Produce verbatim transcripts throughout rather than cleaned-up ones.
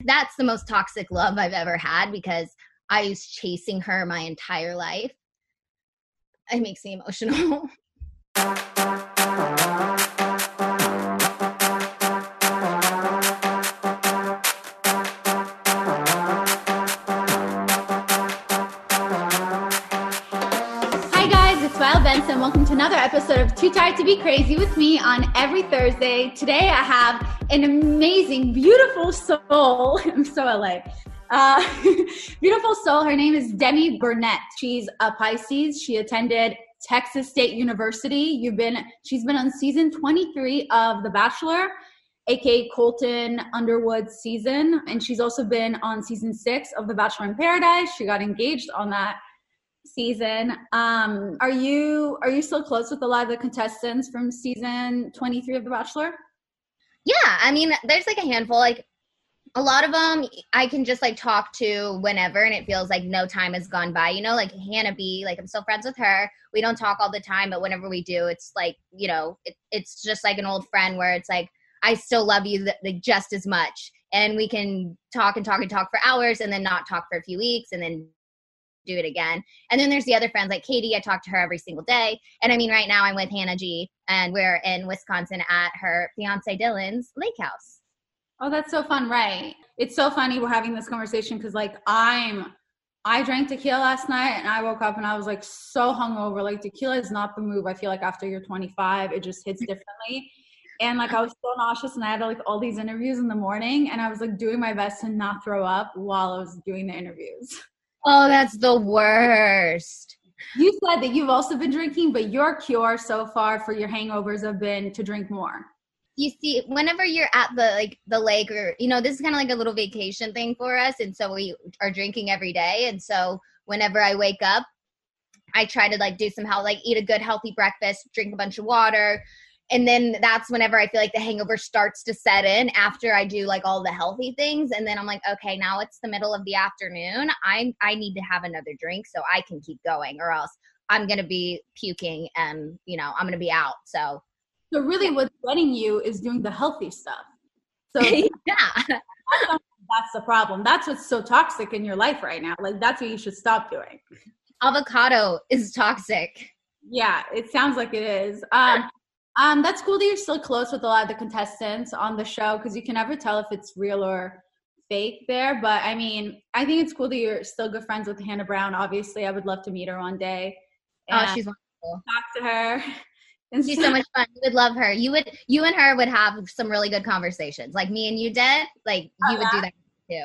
that's the most toxic love I've ever had because I was chasing her my entire life. It makes me emotional. Well, Benson, welcome to another episode of Too Tired to Be Crazy with me on every Thursday. Today I have an amazing, beautiful soul. I'm so L A. Uh, beautiful soul. Her name is Demi Burnett. She's a Pisces. She attended Texas State University. You've been, she's been on season twenty-three of The Bachelor, aka Colton Underwood's season. And she's also been on season six of The Bachelor in Paradise. She got engaged on that season. Um, are you are you still close with a lot of the contestants from season twenty-three of The Bachelor? Yeah, I mean, there's like a handful. Like a lot of them, I can just like talk to whenever, and it feels like no time has gone by. You know, like Hannah B. Like I'm still friends with her. We don't talk all the time, but whenever we do, it's like you know, it, it's just like an old friend where it's like I still love you th- like just as much, and we can talk and talk and talk for hours, and then not talk for a few weeks, and then do it again. And then there's the other friends like Katie. I talk to her every single day. And I mean, right now I'm with Hannah G, and we're in Wisconsin at her fiance Dylan's lake house. Oh, that's so fun, right? It's so funny we're having this conversation because like I'm, I drank tequila last night and I woke up and I was like so hungover. Like tequila is not the move. I feel like after you're twenty-five, it just hits differently. And like I was so nauseous and I had like all these interviews in the morning and I was like doing my best to not throw up while I was doing the interviews. Oh, that's the worst. You said that you've also been drinking, but your cure so far for your hangovers have been to drink more. You see, whenever you're at the like the lake or, you know, this is kind of like a little vacation thing for us. And so we are drinking every day. And so whenever I wake up, I try to like do some health, like eat a good healthy breakfast, drink a bunch of water. And then that's whenever I feel like the hangover starts to set in after I do like all the healthy things. And then I'm like, okay, now it's the middle of the afternoon. I I need to have another drink so I can keep going or else I'm going to be puking and, you know, I'm going to be out. So, so really what's getting you is doing the healthy stuff. So yeah, that's the problem. That's what's so toxic in your life right now. Like that's what you should stop doing. Avocado is toxic. Yeah, it sounds like it is. Um, Um, that's cool that you're still close with a lot of the contestants on the show because you can never tell if it's real or fake there. But I mean, I think it's cool that you're still good friends with Hannah Brown. Obviously, I would love to meet her one day. Oh, she's wonderful. Talk to her. And she's so much fun. You would love her. You would, you and her would have some really good conversations, like me and you did. Like you oh, would yeah. do that too.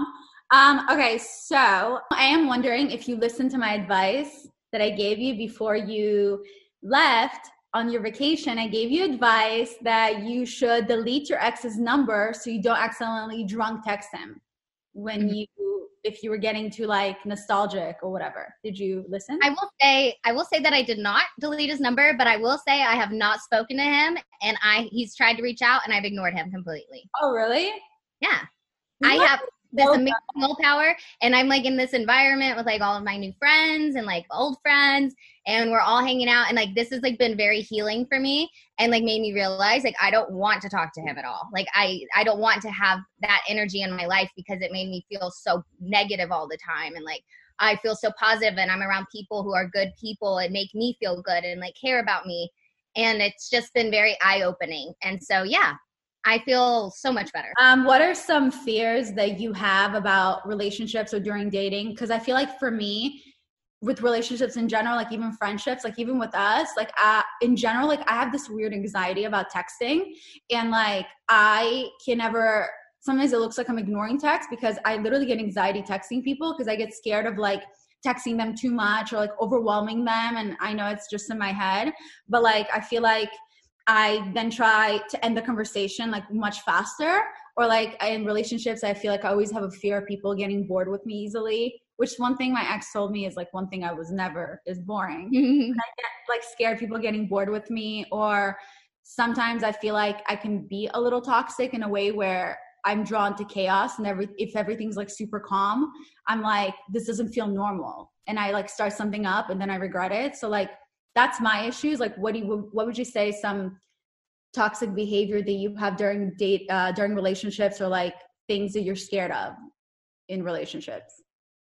Um, um, okay, so I am wondering if you listened to my advice that I gave you before you left. On your vacation, I gave you advice that you should delete your ex's number so you don't accidentally drunk text him when mm-hmm. you, if you were getting too like nostalgic or whatever. Did you listen? I will say, I will say that I did not delete his number, but I will say I have not spoken to him and I, he's tried to reach out and I've ignored him completely. Oh, really? Yeah. What? I have this amazing willpower and I'm like in this environment with like all of my new friends and like old friends and we're all hanging out and like this has like been very healing for me and like made me realize like I don't want to talk to him at all. Like I I don't want to have that energy in my life because it made me feel so negative all the time and like I feel so positive and I'm around people who are good people and make me feel good and like care about me and it's just been very eye-opening. And so yeah, I feel so much better. Um, what are some fears that you have about relationships or during dating? Because I feel like for me, with relationships in general, like even friendships, like even with us, like uh, in general, like I have this weird anxiety about texting. And like I can never, sometimes it looks like I'm ignoring text because I literally get anxiety texting people because I get scared of like texting them too much or like overwhelming them. And I know it's just in my head, but like I feel like I then try to end the conversation like much faster or like in relationships, I feel like I always have a fear of people getting bored with me easily, which one thing my ex told me is like one thing I was never is boring. I get like scared people getting bored with me or sometimes I feel like I can be a little toxic in a way where I'm drawn to chaos and every, if everything's like super calm, I'm like, this doesn't feel normal. And I like start something up and then I regret it. So like, that's my issues. Like, what do you, what would you say some toxic behavior that you have during date, uh, during relationships or like things that you're scared of in relationships?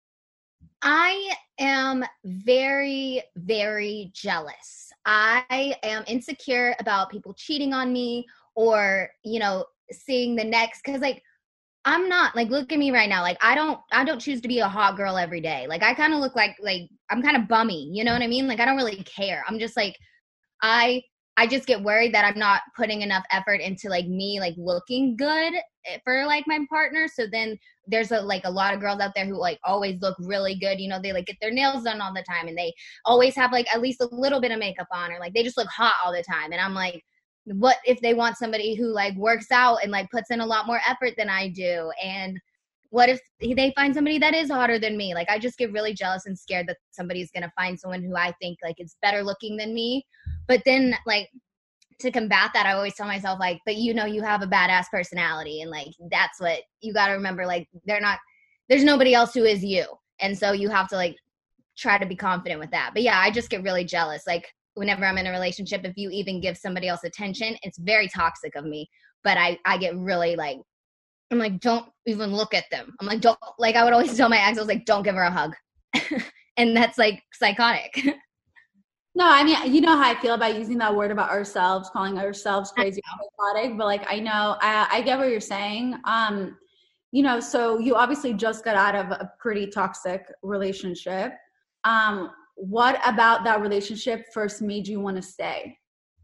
I am very, very jealous. I am insecure about people cheating on me or, you know, seeing the next, because like I'm not like, look at me right now. Like I don't, I don't choose to be a hot girl every day. Like I kind of look like, like I'm kind of bummy, you know what I mean? Like I don't really care. I'm just like, I, I just get worried that I'm not putting enough effort into like me, like looking good for like my partner. So then there's a, like a lot of girls out there who like always look really good. You know, they like get their nails done all the time and they always have like at least a little bit of makeup on, or like they just look hot all the time. And I'm like, what if they want somebody who like works out and like puts in a lot more effort than I do? And what if they find somebody that is hotter than me? Like I just get really jealous and scared that somebody's going to find someone who I think like is better looking than me. But then like to combat that, I always tell myself like, but you know, you have a badass personality. And like, that's what you got to remember. Like they're not, there's nobody else who is you. And so you have to like try to be confident with that. But yeah, I just get really jealous. Like whenever I'm in a relationship, if you even give somebody else attention, it's very toxic of me. But I, I get really like, I'm like, don't even look at them. I'm like, don't, like I would always tell my ex, I was like, don't give her a hug. And that's like psychotic. No, I mean, you know how I feel about using that word about ourselves, calling ourselves crazy or psychotic, but like, I know, I, I get what you're saying. Um, you know, so you obviously just got out of a pretty toxic relationship. Um, what about that relationship first made you want to stay?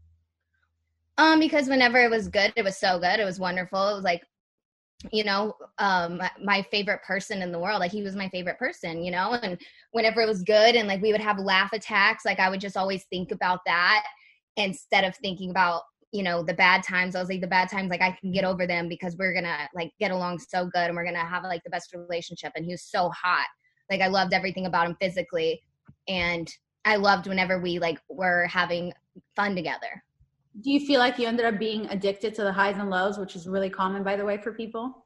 Um, because whenever it was good, it was so good. It was wonderful. It was like, you know, um, my, my favorite person in the world. Like he was my favorite person, you know, and whenever it was good and like we would have laugh attacks, like I would just always think about that instead of thinking about, you know, the bad times. I was like, the bad times, like I can get over them because we're going to like get along so good and we're going to have like the best relationship. And he was so hot. Like I loved everything about him physically. And I loved whenever we like were having fun together. Do you feel like you ended up being addicted to the highs and lows, which is really common, by the way, for people?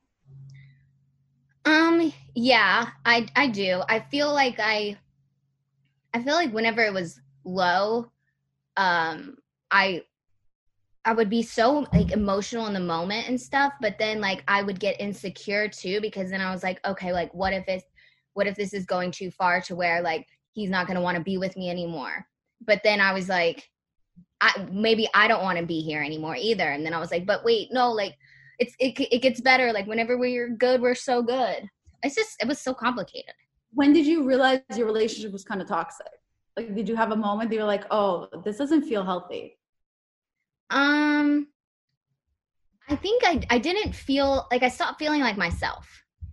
Um, yeah, I, I do. I feel like I, I feel like whenever it was low, um, I, I would be so like emotional in the moment and stuff, but then like I would get insecure too, because then I was like, okay, like what if it's, what if this is going too far to where like he's not going to want to be with me anymore? But then I was like, I, maybe I don't want to be here anymore either. And then I was like, but wait, no, like it's, it, it gets better. Like whenever we're good, we're so good. It's just, it was so complicated. When did you realize your relationship was kind of toxic? Like, did you have a moment that you're like, oh, this doesn't feel healthy? Um, I think I, I didn't feel like I stopped feeling like myself.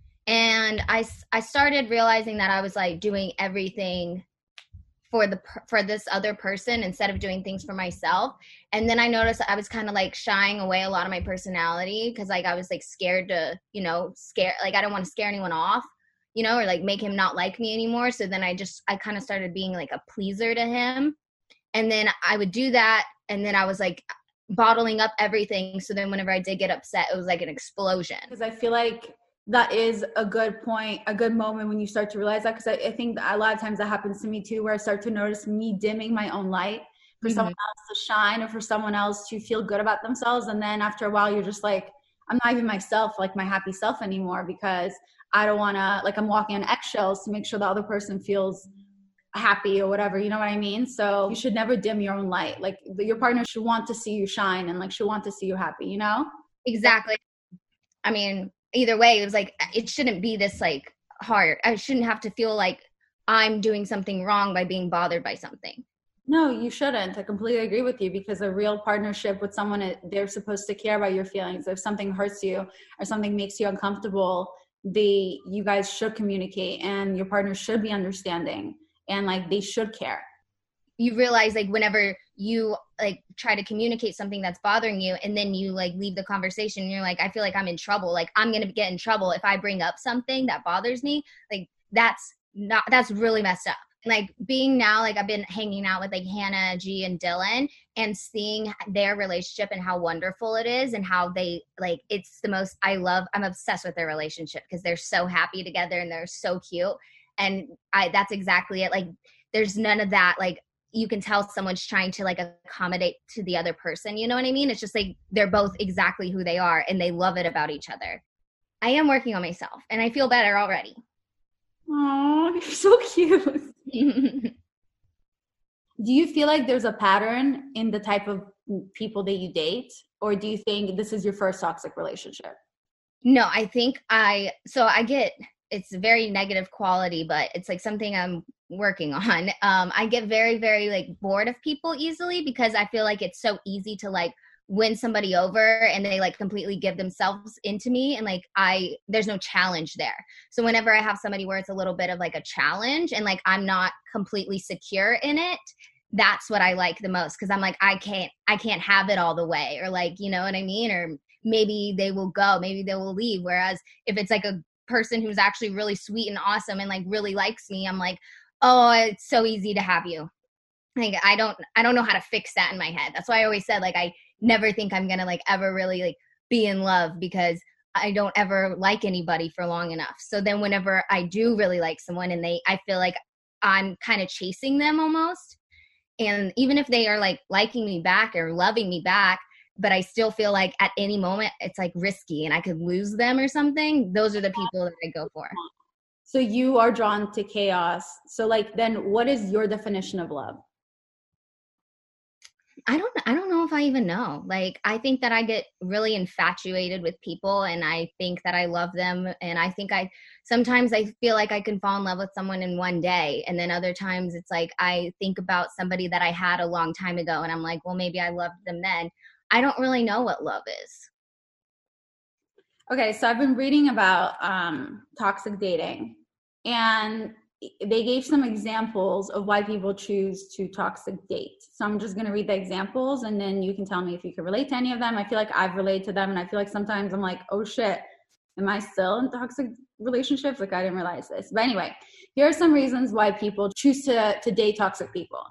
And I, I started realizing that I was like doing everything for the for this other person instead of doing things for myself. And then I noticed I was kind of like shying away a lot of my personality because like I was like scared to, you know, scare like I don't want to scare anyone off, you know, or like make him not like me anymore. So then I just I kind of started being like a pleaser to him. And then I would do that and then I was like bottling up everything. So then whenever I did get upset, it was like an explosion. Because I feel like that is a good point, a good moment when you start to realize that. Because I, I think a lot of times that happens to me too, where I start to notice me dimming my own light for mm-hmm. someone else to shine or for someone else to feel good about themselves. And then after a while, you're just like, I'm not even myself, like my happy self anymore, because I don't want to, like I'm walking on eggshells to make sure the other person feels happy or whatever, you know what I mean? So you should never dim your own light. Like your partner should want to see you shine and like should want to see you happy, you know? Exactly. I mean, either way, it was like, it shouldn't be this like hard. I shouldn't have to feel like I'm doing something wrong by being bothered by something. No, you shouldn't. I completely agree with you, because a real partnership with someone, they're supposed to care about your feelings. If something hurts you or something makes you uncomfortable, they, you guys should communicate and your partner should be understanding and like they should care. You realize like whenever you like try to communicate something that's bothering you and then you like leave the conversation and you're like, I feel like I'm in trouble. Like I'm going to get in trouble if I bring up something that bothers me. Like that's not, that's really messed up. Like being now, like I've been hanging out with like Hannah, G and Dylan and seeing their relationship and how wonderful it is and how they like, it's the most, I love, I'm obsessed with their relationship because they're so happy together and they're so cute. And I, that's exactly it. Like there's none of that. Like, you can tell someone's trying to like accommodate to the other person. You know what I mean? It's just like, they're both exactly who they are and they love it about each other. I am working on myself and I feel better already. Oh, you're so cute. Do you feel like there's a pattern in the type of people that you date, or do you think this is your first toxic relationship? No, I think I, so I get, it's very negative quality, but it's like something I'm working on. Um, I get very, very like bored of people easily because I feel like it's so easy to like win somebody over and they like completely give themselves into me. And like, I, there's no challenge there. So whenever I have somebody where it's a little bit of like a challenge and like, I'm not completely secure in it, that's what I like the most. Cause I'm like, I can't, I can't have it all the way, or like, you know what I mean? Or maybe they will go, maybe they will leave. Whereas if it's like a person who's actually really sweet and awesome and like really likes me, I'm like, oh, it's so easy to have you. Like, I don't, I don't know how to fix that in my head. That's why I always said, like, I never think I'm going to like ever really like be in love, because I don't ever like anybody for long enough. So then whenever I do really like someone and they, I feel like I'm kind of chasing them almost. And even if they are like liking me back or loving me back, but I still feel like at any moment it's like risky and I could lose them or something, those are the people that I go for. So you are drawn to chaos. So like, then what is your definition of love? I don't I don't know if I even know. Like, I think that I get really infatuated with people and I think that I love them. And I think I sometimes I feel like I can fall in love with someone in one day. And then other times it's like I think about somebody that I had a long time ago and I'm like, well, maybe I loved them then. I don't really know what love is. Okay, so I've been reading about um, toxic dating, and they gave some examples of why people choose to toxic date. So I'm just going to read the examples and then you can tell me if you can relate to any of them. I feel like I've related to them, and I feel like sometimes I'm like, oh shit, am I still in toxic relationships? Like, I didn't realize this. But anyway, here are some reasons why people choose to, to date toxic people.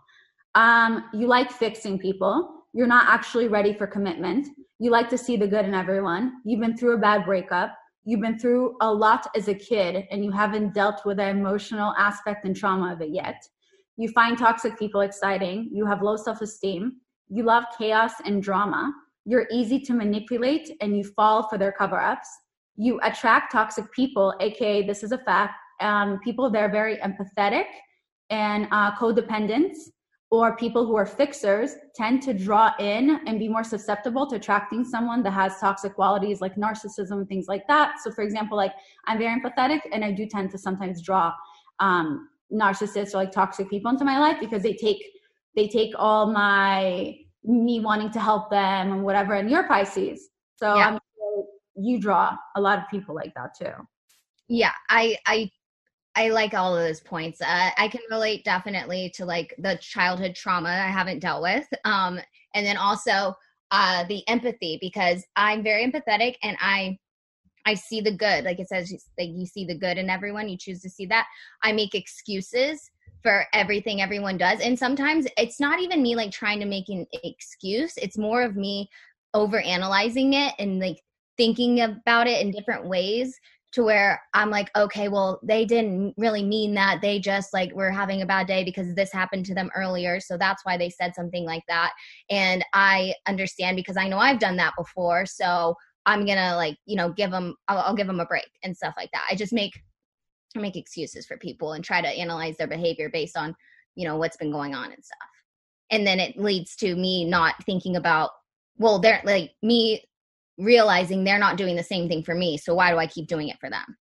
Um, you like fixing people. You're not actually ready for commitment. You like to see the good in everyone. You've been through a bad breakup. You've been through a lot as a kid and you haven't dealt with the emotional aspect and trauma of it yet. You find toxic people exciting. You have low self-esteem. You love chaos and drama. You're easy to manipulate and you fall for their cover-ups. You attract toxic people, aka this is a fact, um, people that are very empathetic and uh, codependent, or people who are fixers tend to draw in and be more susceptible to attracting someone that has toxic qualities like narcissism, things like that. So for example, like I'm very empathetic and I do tend to sometimes draw um, narcissists or like toxic people into my life because they take, they take all my, me wanting to help them and whatever. And you're Pisces. So yeah. I'm sure you draw a lot of people like that too. Yeah. I, I, I like all of those points. Uh, I can relate definitely to like the childhood trauma I haven't dealt with. Um, and then also uh, the empathy, because I'm very empathetic and I, I see the good. Like it says, like you see the good in everyone. You choose to see that. I make excuses for everything everyone does. And sometimes it's not even me like trying to make an excuse. It's more of me over analyzing it and like thinking about it in different ways, to where I'm like, okay, well, they didn't really mean that. They just like were having a bad day because this happened to them earlier. So that's why they said something like that. And I understand because I know I've done that before. So I'm going to like, you know, give them, I'll, I'll give them a break and stuff like that. I just make, I make excuses for people and try to analyze their behavior based on, you know, what's been going on and stuff. And then it leads to me not thinking about, well, they're like me realizing they're not doing the same thing for me. So why do I keep doing it for them?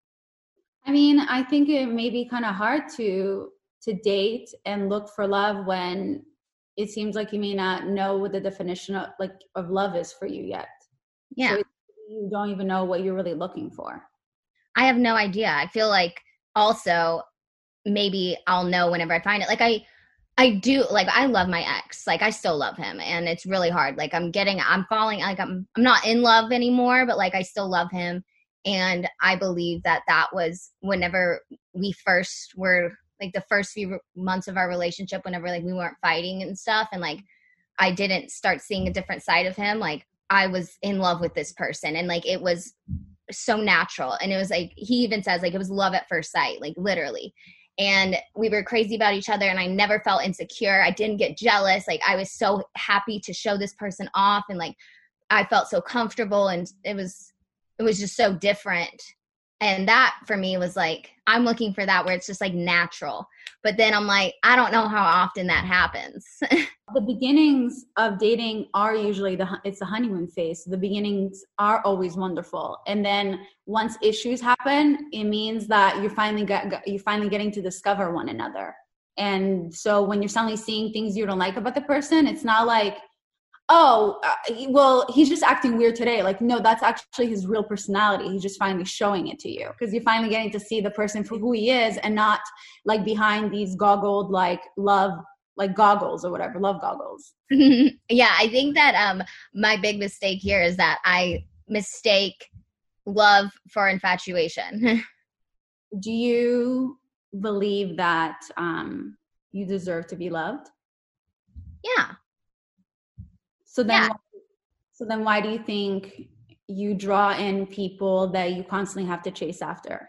I mean, I think it may be kind of hard to to date and look for love when it seems like you may not know what the definition of like of love is for you yet. Yeah. So you don't even know what you're really looking for. I have no idea. I feel like also maybe I'll know whenever I find it. Like I I do, like, I love my ex. Like, I still love him, and it's really hard. Like, I'm getting, I'm falling, like, I'm, I'm not in love anymore, but, like, I still love him, and I believe that that was whenever we first were, like, the first few months of our relationship, whenever, like, we weren't fighting and stuff, and, like, I didn't start seeing a different side of him, like, I was in love with this person, and, like, it was so natural, and it was, like, he even says, like, it was love at first sight, like, literally. And we were crazy about each other and I never felt insecure. I didn't get jealous. Like I was so happy to show this person off and like I felt so comfortable and it was it was just so different. And that for me was like, I'm looking for that where it's just like natural. But then I'm like, I don't know how often that happens. The beginnings of dating are usually the, it's the honeymoon phase. The beginnings are always wonderful. And then once issues happen, it means that you're finally get, you're finally getting to discover one another. And so when you're suddenly seeing things you don't like about the person, it's not like, oh, uh, well, he's just acting weird today. Like, no, that's actually his real personality. He's just finally showing it to you because you're finally getting to see the person for who he is and not like behind these goggled, like love, like goggles or whatever, love goggles. Yeah, I think that um, my big mistake here is that I mistake love for infatuation. Do you believe that um, you deserve to be loved? Yeah. So then, Yeah. so then why do you think you draw in people that you constantly have to chase after?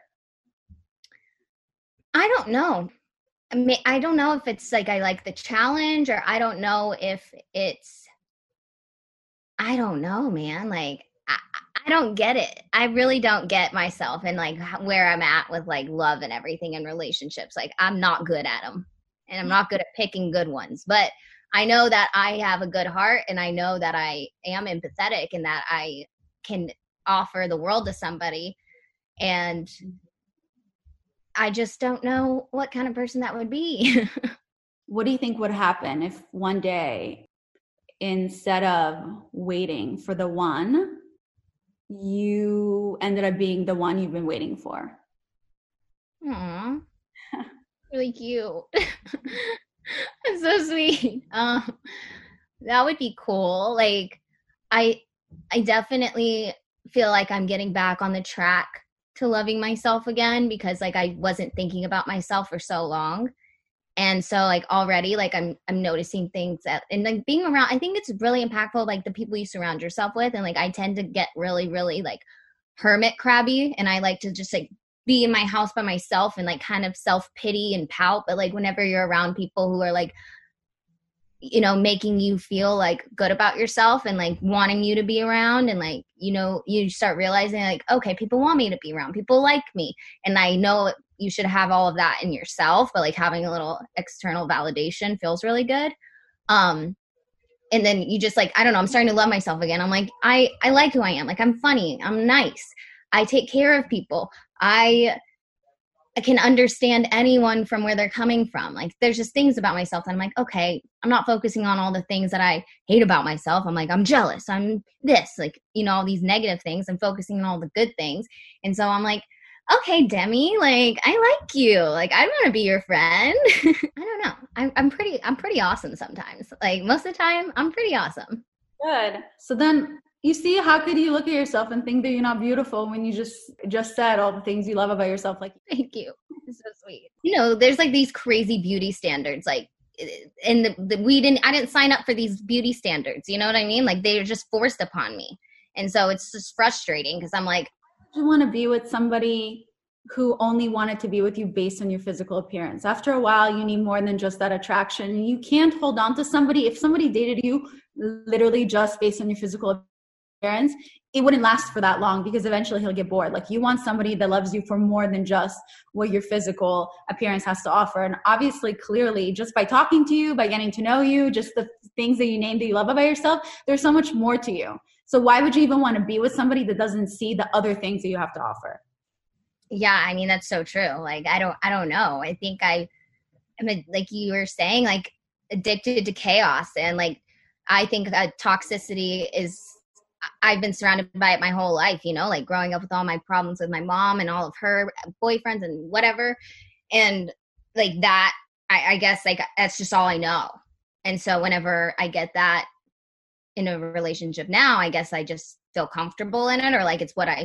I don't know. I mean, I don't know if it's like I like the challenge or I don't know if it's, I don't know, man. Like, I, I don't get it. I really don't get myself and like where I'm at with like love and everything in relationships. Like, I'm not good at them and I'm not good at picking good ones. But I know that I have a good heart and I know that I am empathetic and that I can offer the world to somebody. And I just don't know what kind of person that would be. What do you think would happen if one day, instead of waiting for the one, you ended up being the one you've been waiting for? Aw, really cute. That's so sweet. Um, that would be cool. Like, I, I definitely feel like I'm getting back on the track to loving myself again because like I wasn't thinking about myself for so long. And so like already like I'm I'm noticing things that and like being around, I think it's really impactful, like the people you surround yourself with. And like I tend to get really, really like hermit crabby and I like to just like be in my house by myself and like kind of self-pity and pout. But like whenever you're around people who are like, you know, making you feel like good about yourself and like wanting you to be around and like, you know, you start realizing like, okay, people want me to be around, people like me. And I know you should have all of that in yourself, but like having a little external validation feels really good. Um, and then you just like, I don't know, I'm starting to love myself again. I'm like, I, I like who I am. Like, I'm funny. I'm nice. I take care of people. I I can understand anyone from where they're coming from. Like, there's just things about myself that I'm like, okay, I'm not focusing on all the things that I hate about myself. I'm like, I'm jealous. I'm this, like, you know, all these negative things. I'm focusing on all the good things. And so I'm like, okay, Demi, like, I like you. Like, I want to be your friend. I don't know. I'm, I'm pretty, I'm pretty awesome sometimes. Like, most of the time, I'm pretty awesome. Good. So then you see, how could you look at yourself and think that you're not beautiful when you just just said all the things you love about yourself? Like, thank you. It's so sweet. You know, there's like these crazy beauty standards, like, and the, the, we didn't, I didn't sign up for these beauty standards. You know what I mean? Like, they're just forced upon me. And so it's just frustrating because I'm like, you want to be with somebody who only wanted to be with you based on your physical appearance. After a while, you need more than just that attraction. You can't hold on to somebody. If somebody dated you literally just based on your physical appearance, Parents, it wouldn't last for that long because eventually he'll get bored. Like, you want somebody that loves you for more than just what your physical appearance has to offer. And obviously, clearly, just by talking to you, by getting to know you, just the things that you named that you love about yourself, there's so much more to you. So why would you even want to be with somebody that doesn't see the other things that you have to offer? Yeah, I mean, that's so true. Like, I don't, I don't know. I think I am, a, like you were saying, like, addicted to chaos. And like, I think that toxicity is, I've been surrounded by it my whole life, you know, like growing up with all my problems with my mom and all of her boyfriends and whatever. And like that, I, I guess like that's just all I know. And so whenever I get that in a relationship now, I guess I just feel comfortable in it, or like it's what I,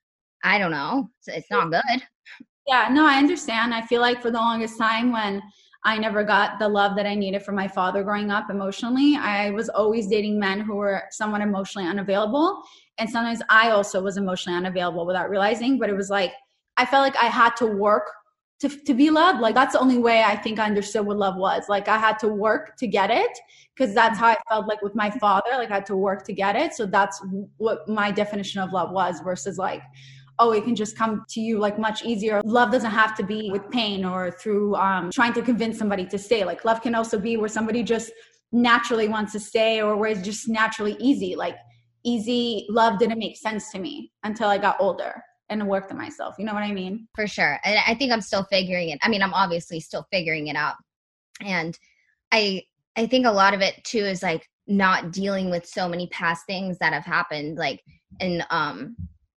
I don't know. It's, it's not good. Yeah, no, I understand. I feel like for the longest time when I never got the love that I needed from my father growing up emotionally, I was always dating men who were somewhat emotionally unavailable. And sometimes I also was emotionally unavailable without realizing, but it was like, I felt like I had to work to, to be loved. Like that's the only way I think I understood what love was. Like I had to work to get it, because that's how I felt like with my father, like I had to work to get it. So that's what my definition of love was, versus like, oh, it can just come to you like much easier. Love doesn't have to be with pain or through um, trying to convince somebody to stay. Like love can also be where somebody just naturally wants to stay, or where it's just naturally easy. Like easy love didn't make sense to me until I got older and worked on myself. You know what I mean? For sure. And I think I'm still figuring it. I mean, I'm obviously still figuring it out. And I I think a lot of it too is like not dealing with so many past things that have happened. Like, and um,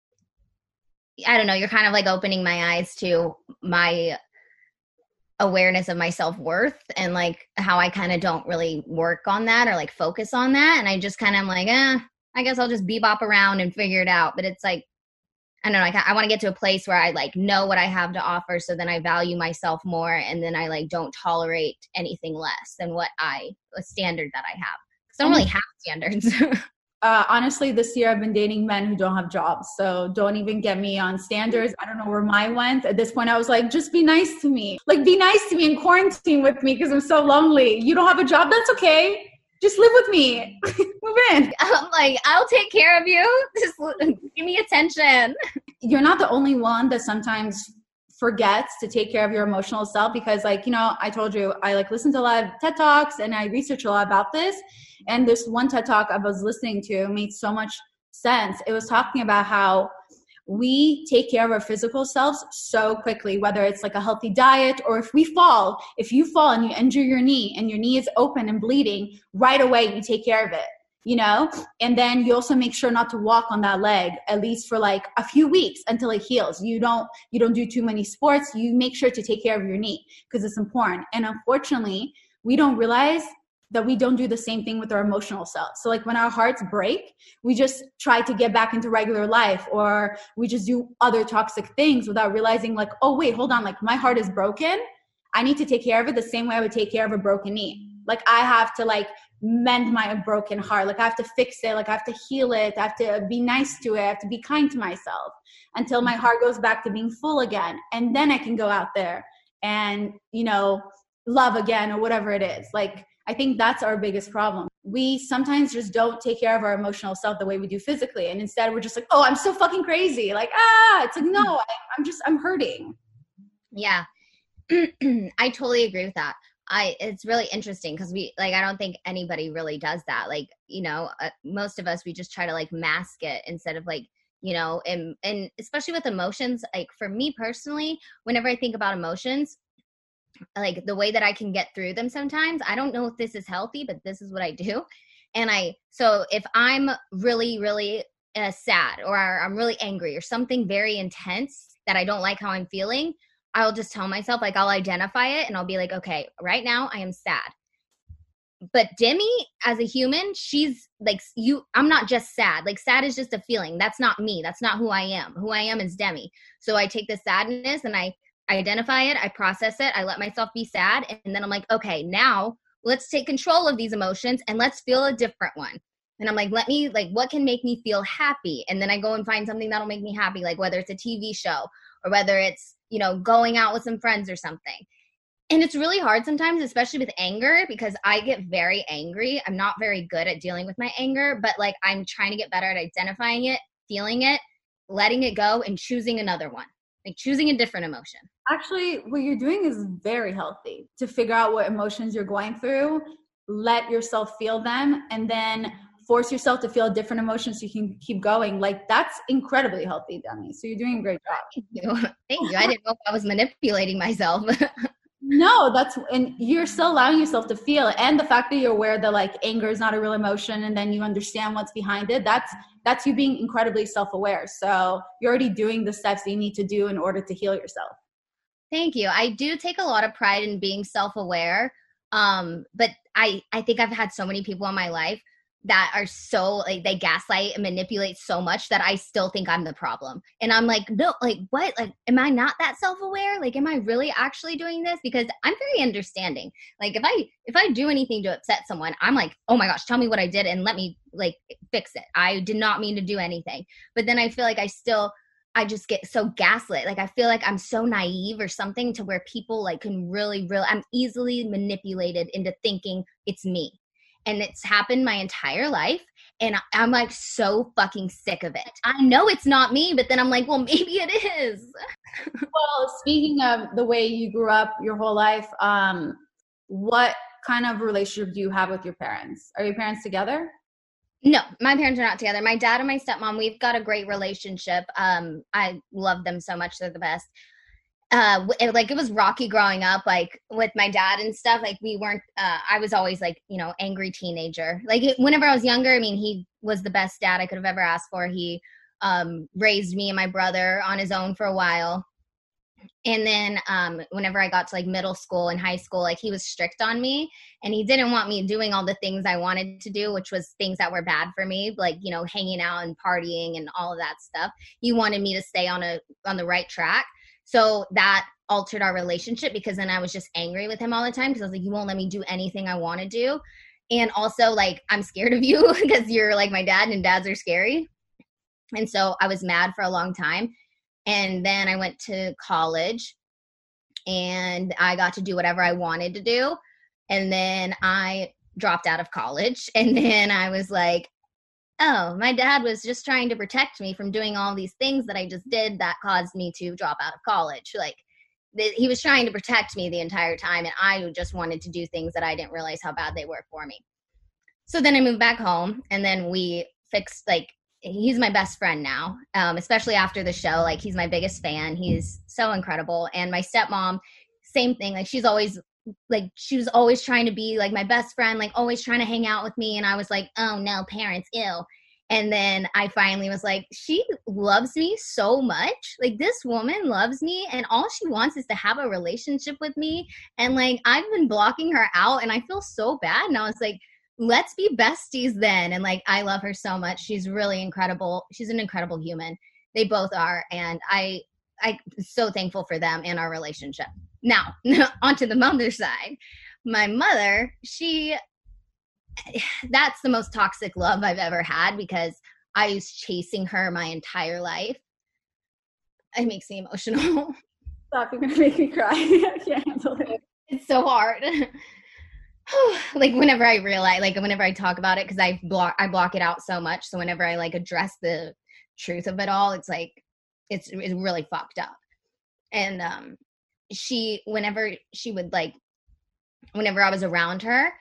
I don't know, you're kind of like opening my eyes to my awareness of my self-worth and like how I kind of don't really work on that or like focus on that. And I just kind of am like, eh, I guess I'll just bebop around and figure it out. But it's like, I don't know, I, I want to get to a place where I like know what I have to offer, so then I value myself more, and then I like don't tolerate anything less than what I, a standard that I have. Because I don't really have standards. uh, honestly, this year I've been dating men who don't have jobs. So don't even get me on standards. I don't know where mine went. At this point, I was like, just be nice to me. Like be nice to me and quarantine with me because I'm so lonely. You don't have a job? That's okay. Just live with me. Move in. I'm like, I'll take care of you. Just give me attention. You're not the only one that sometimes forgets to take care of your emotional self, because like, you know, I told you, I like listen to a lot of TED Talks and I research a lot about this. And this one TED Talk I was listening to made so much sense. It was talking about how we take care of our physical selves so quickly, whether it's like a healthy diet or if we fall, if you fall and you injure your knee and your knee is open and bleeding, right away you take care of it, you know? And then you also make sure not to walk on that leg, at least for like a few weeks until it heals. You don't, you don't do too many sports. You make sure to take care of your knee because it's important. And unfortunately, we don't realize that we don't do the same thing with our emotional self. So like when our hearts break, we just try to get back into regular life, or we just do other toxic things without realizing like, oh wait, hold on. Like my heart is broken. I need to take care of it the same way I would take care of a broken knee. Like I have to like mend my broken heart. Like I have to fix it. Like I have to heal it. I have to be nice to it. I have to be kind to myself until my heart goes back to being full again. And then I can go out there and, you know, love again or whatever it is. Like, I think that's our biggest problem. We sometimes just don't take care of our emotional self the way we do physically. And instead we're just like, oh, I'm so fucking crazy. Like, ah, it's like, no, I, I'm just, I'm hurting. Yeah. I totally agree with that. I, it's really interesting because we, like, I don't think anybody really does that. Like, you know, uh, most of us, we just try to like mask it instead of like, you know, and, and especially with emotions, like for me personally, whenever I think about emotions, like the way that I can get through them sometimes, I don't know if this is healthy, but this is what I do. And I, so if I'm really, really uh, sad, or I'm really angry or something very intense that I don't like how I'm feeling, I'll just tell myself, like, I'll identify it and I'll be like, okay, right now I am sad. But Demi, as a human, she's like, you, I'm not just sad. Like sad is just a feeling. That's not me. That's not who I am. Who I am is Demi. So I take the sadness and I identify it, I process it, I let myself be sad, and then I'm like, okay, now let's take control of these emotions and let's feel a different one. And I'm like, let me, like, what can make me feel happy? And then I go and find something that'll make me happy, like whether it's a T V show or whether it's, you know, going out with some friends or something. And it's really hard sometimes, especially with anger, because I get very angry. I'm not very good at dealing with my anger, but like I'm trying to get better at identifying it, feeling it, letting it go, and choosing another one. Like choosing a different emotion. Actually, what you're doing is very healthy, to figure out what emotions you're going through, let yourself feel them, and then force yourself to feel a different emotion so you can keep going. Like that's incredibly healthy, Demi. So you're doing a great job. Thank you. Thank you. I didn't know if I was manipulating myself. No, that's, and you're still allowing yourself to feel it. And the fact that you're aware that like anger is not a real emotion, and then you understand what's behind it, that's that's you being incredibly self-aware. So you're already doing the steps that you need to do in order to heal yourself. Thank you. I do take a lot of pride in being self-aware. Um, but I, I think I've had so many people in my life that are so like, they gaslight and manipulate so much that I still think I'm the problem. And I'm like, no, like what? Like, am I not that self-aware? Like, am I really actually doing this? Because I'm very understanding. Like if I, if I do anything to upset someone, I'm like, oh my gosh, tell me what I did and let me like fix it. I did not mean to do anything. But then I feel like I still, I just get so gaslit. Like I feel like I'm so naive or something to where people like can really, really, I'm easily manipulated into thinking it's me. And it's happened my entire life. And I'm like so fucking sick of it. I know it's not me, but then I'm like, well, maybe it is. Well, speaking of the way you grew up your whole life, um, what kind of relationship do you have with your parents? Are your parents together? No, my parents are not together. My dad and my stepmom, we've got a great relationship. Um, I love them so much. They're the best. Uh, it, like it was rocky growing up, like with my dad and stuff. Like we weren't, uh, I was always like, you know, angry teenager. Like it, whenever I was younger, I mean, he was the best dad I could have ever asked for. He um, raised me and my brother on his own for a while. And then um, whenever I got to like middle school and high school, like he was strict on me and he didn't want me doing all the things I wanted to do, which was things that were bad for me, like, you know, hanging out and partying and all of that stuff. He wanted me to stay on a on the right track. So that altered our relationship because then I was just angry with him all the time because I was like, you won't let me do anything I want to do. And also like, I'm scared of you because you're like my dad and dads are scary. And so I was mad for a long time. And then I went to college and I got to do whatever I wanted to do. And then I dropped out of college. And then I was like, oh, my dad was just trying to protect me from doing all these things that I just did that caused me to drop out of college. Like th- he was trying to protect me the entire time. And I just wanted to do things that I didn't realize how bad they were for me. So then I moved back home and then we fixed like, he's my best friend now, um, especially after the show. Like he's my biggest fan. He's so incredible. And my stepmom, same thing. Like she's always like, she was always trying to be like my best friend, like always trying to hang out with me. And I was like, oh no, parents, ew. And then I finally was like, she loves me so much. Like this woman loves me and all she wants is to have a relationship with me. And like, I've been blocking her out and I feel so bad. And I was like, let's be besties then. And like, I love her so much. She's really incredible. She's an incredible human. They both are. And I, I'm so thankful for them and our relationship. Now, onto the mother side. My mother, she, that's the most toxic love I've ever had because I was chasing her my entire life. It makes me emotional. Stop, you're going to make me cry. I can't handle it. It's so hard. Like whenever I realize, like whenever I talk about it, because I block, I block it out so much. So whenever I like address the truth of it all, it's like, it's, it's really fucked up. And um, she, whenever she would like, whenever I was around her,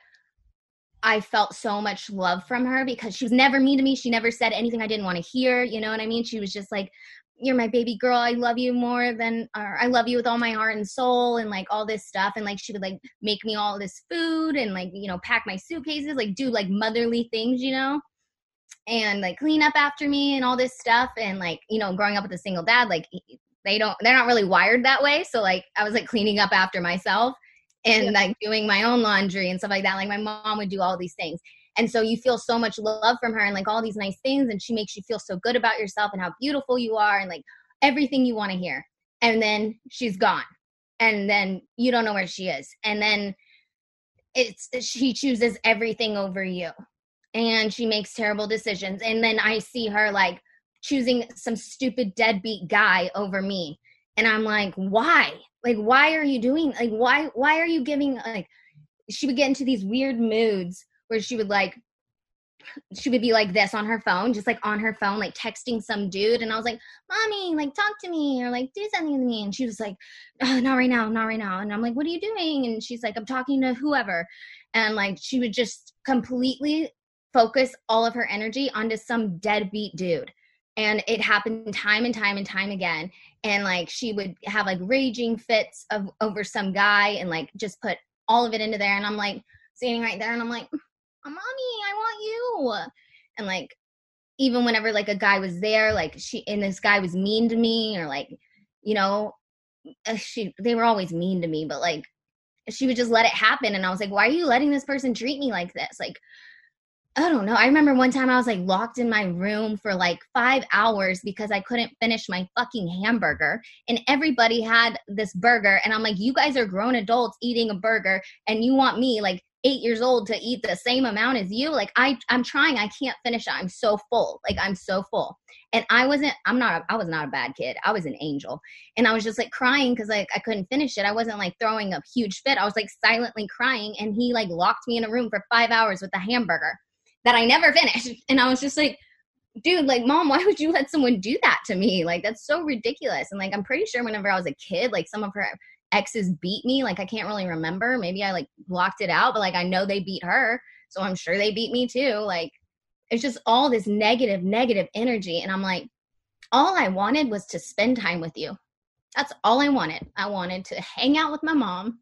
I felt so much love from her because she was never mean to me. She never said anything I didn't want to hear. You know what I mean? She was just like, you're my baby girl. I love you more than, or I love you with all my heart and soul and like all this stuff. And like, she would like make me all this food and like, you know, pack my suitcases, like do like motherly things, you know, and like clean up after me and all this stuff. And like, you know, growing up with a single dad, like they don't, they're not really wired that way. So like I was like cleaning up after myself and yeah. like doing my own laundry and stuff like that. Like my mom would do all these things. And so you feel so much love from her and like all these nice things. And she makes you feel so good about yourself and how beautiful you are and like everything you want to hear. And then she's gone. And then you don't know where she is. And then it's, she chooses everything over you and she makes terrible decisions. And then I see her like choosing some stupid deadbeat guy over me. And I'm like, why? Like, why are you doing, like, why, why are you giving, like, she would get into these weird moods where she would like, she would be like this on her phone, just like on her phone, like texting some dude. And I was like, mommy, like talk to me or like do something to me. And she was like, oh, not right now, not right now. And I'm like, what are you doing? And she's like, I'm talking to whoever. And like, she would just completely focus all of her energy onto some deadbeat dude. And it happened time and time and time again. And like, she would have like raging fits of over some guy and like just put all of it into there. And I'm like standing right there and I'm like, mommy, I want you. And like, even whenever like a guy was there, like she, and this guy was mean to me or like, you know, she, they were always mean to me, but like, she would just let it happen. And I was like, why are you letting this person treat me like this? Like, I don't know. I remember one time I was like locked in my room for like five hours because I couldn't finish my fucking hamburger and everybody had this burger. And I'm like, you guys are grown adults eating a burger and you want me like eight years old to eat the same amount as you. Like I, I'm trying, I can't finish it. I'm so full. Like I'm so full. And I wasn't, I'm not, I was not a bad kid. I was an angel. And I was just like crying because like I couldn't finish it. I wasn't like throwing a huge fit. I was like silently crying. And he like locked me in a room for five hours with a hamburger that I never finished. And I was just like, dude, like, Mom, why would you let someone do that to me? Like, that's so ridiculous. And like, I'm pretty sure whenever I was a kid, like some of her exes beat me. Like, I can't really remember. Maybe I like blocked it out, but like, I know they beat her. So I'm sure they beat me too. Like, it's just all this negative, negative energy. And I'm like, all I wanted was to spend time with you. That's all I wanted. I wanted to hang out with my mom.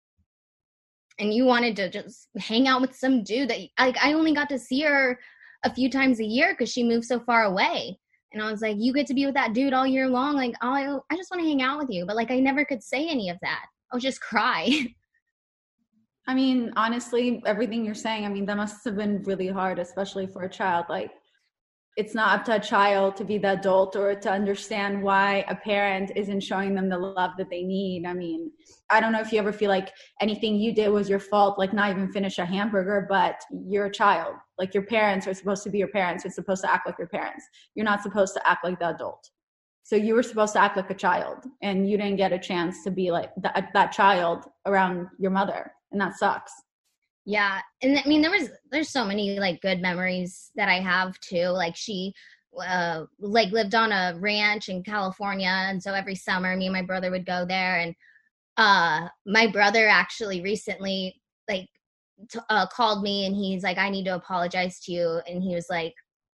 And you wanted to just hang out with some dude that like, I only got to see her a few times a year because she moved so far away. And I was like, you get to be with that dude all year long. Like, oh, I, I just want to hang out with you. But like, I never could say any of that. I would just cry. I mean, honestly, everything you're saying, I mean, that must have been really hard, especially for a child. Like, it's not up to a child to be the adult or to understand why a parent isn't showing them the love that they need. I mean, I don't know if you ever feel like anything you did was your fault, like not even finish a hamburger, but you're a child. Like your parents are supposed to be your parents. You're supposed to act like your parents. You're not supposed to act like the adult. So you were supposed to act like a child and you didn't get a chance to be like that, that child around your mother. And that sucks. Yeah. And I mean, there was, there's so many like good memories that I have too. Like she, uh, like lived on a ranch in California. And so every summer me and my brother would go there. And, uh, my brother actually recently like t- uh, called me and he's like, I need to apologize to you. And he was like,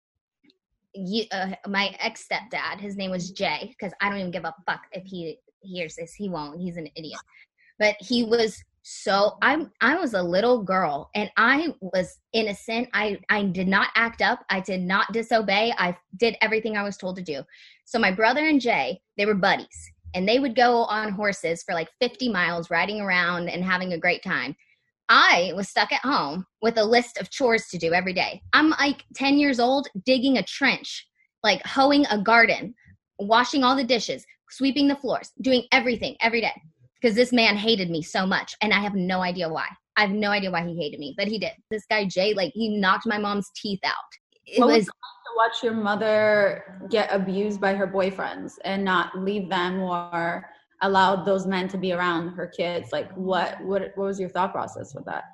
you, uh, my ex stepdad, his name was Jay. Cause I don't even give a fuck if he hears this. He won't, he's an idiot, but he was So I I was a little girl and I was innocent. I, I did not act up. I did not disobey. I did everything I was told to do. So my brother and Jay, they were buddies and they would go on horses for like fifty miles riding around and having a great time. I was stuck at home with a list of chores to do every day. I'm like ten years old, digging a trench, like hoeing a garden, washing all the dishes, sweeping the floors, doing everything every day. Because this man hated me so much, and I have no idea why. I have no idea why he hated me, but he did. This guy, Jay, like, he knocked my mom's teeth out. It what was, was it like to watch your mother get abused by her boyfriends and not leave them or allow those men to be around her kids? Like, what, what, what was your thought process with that?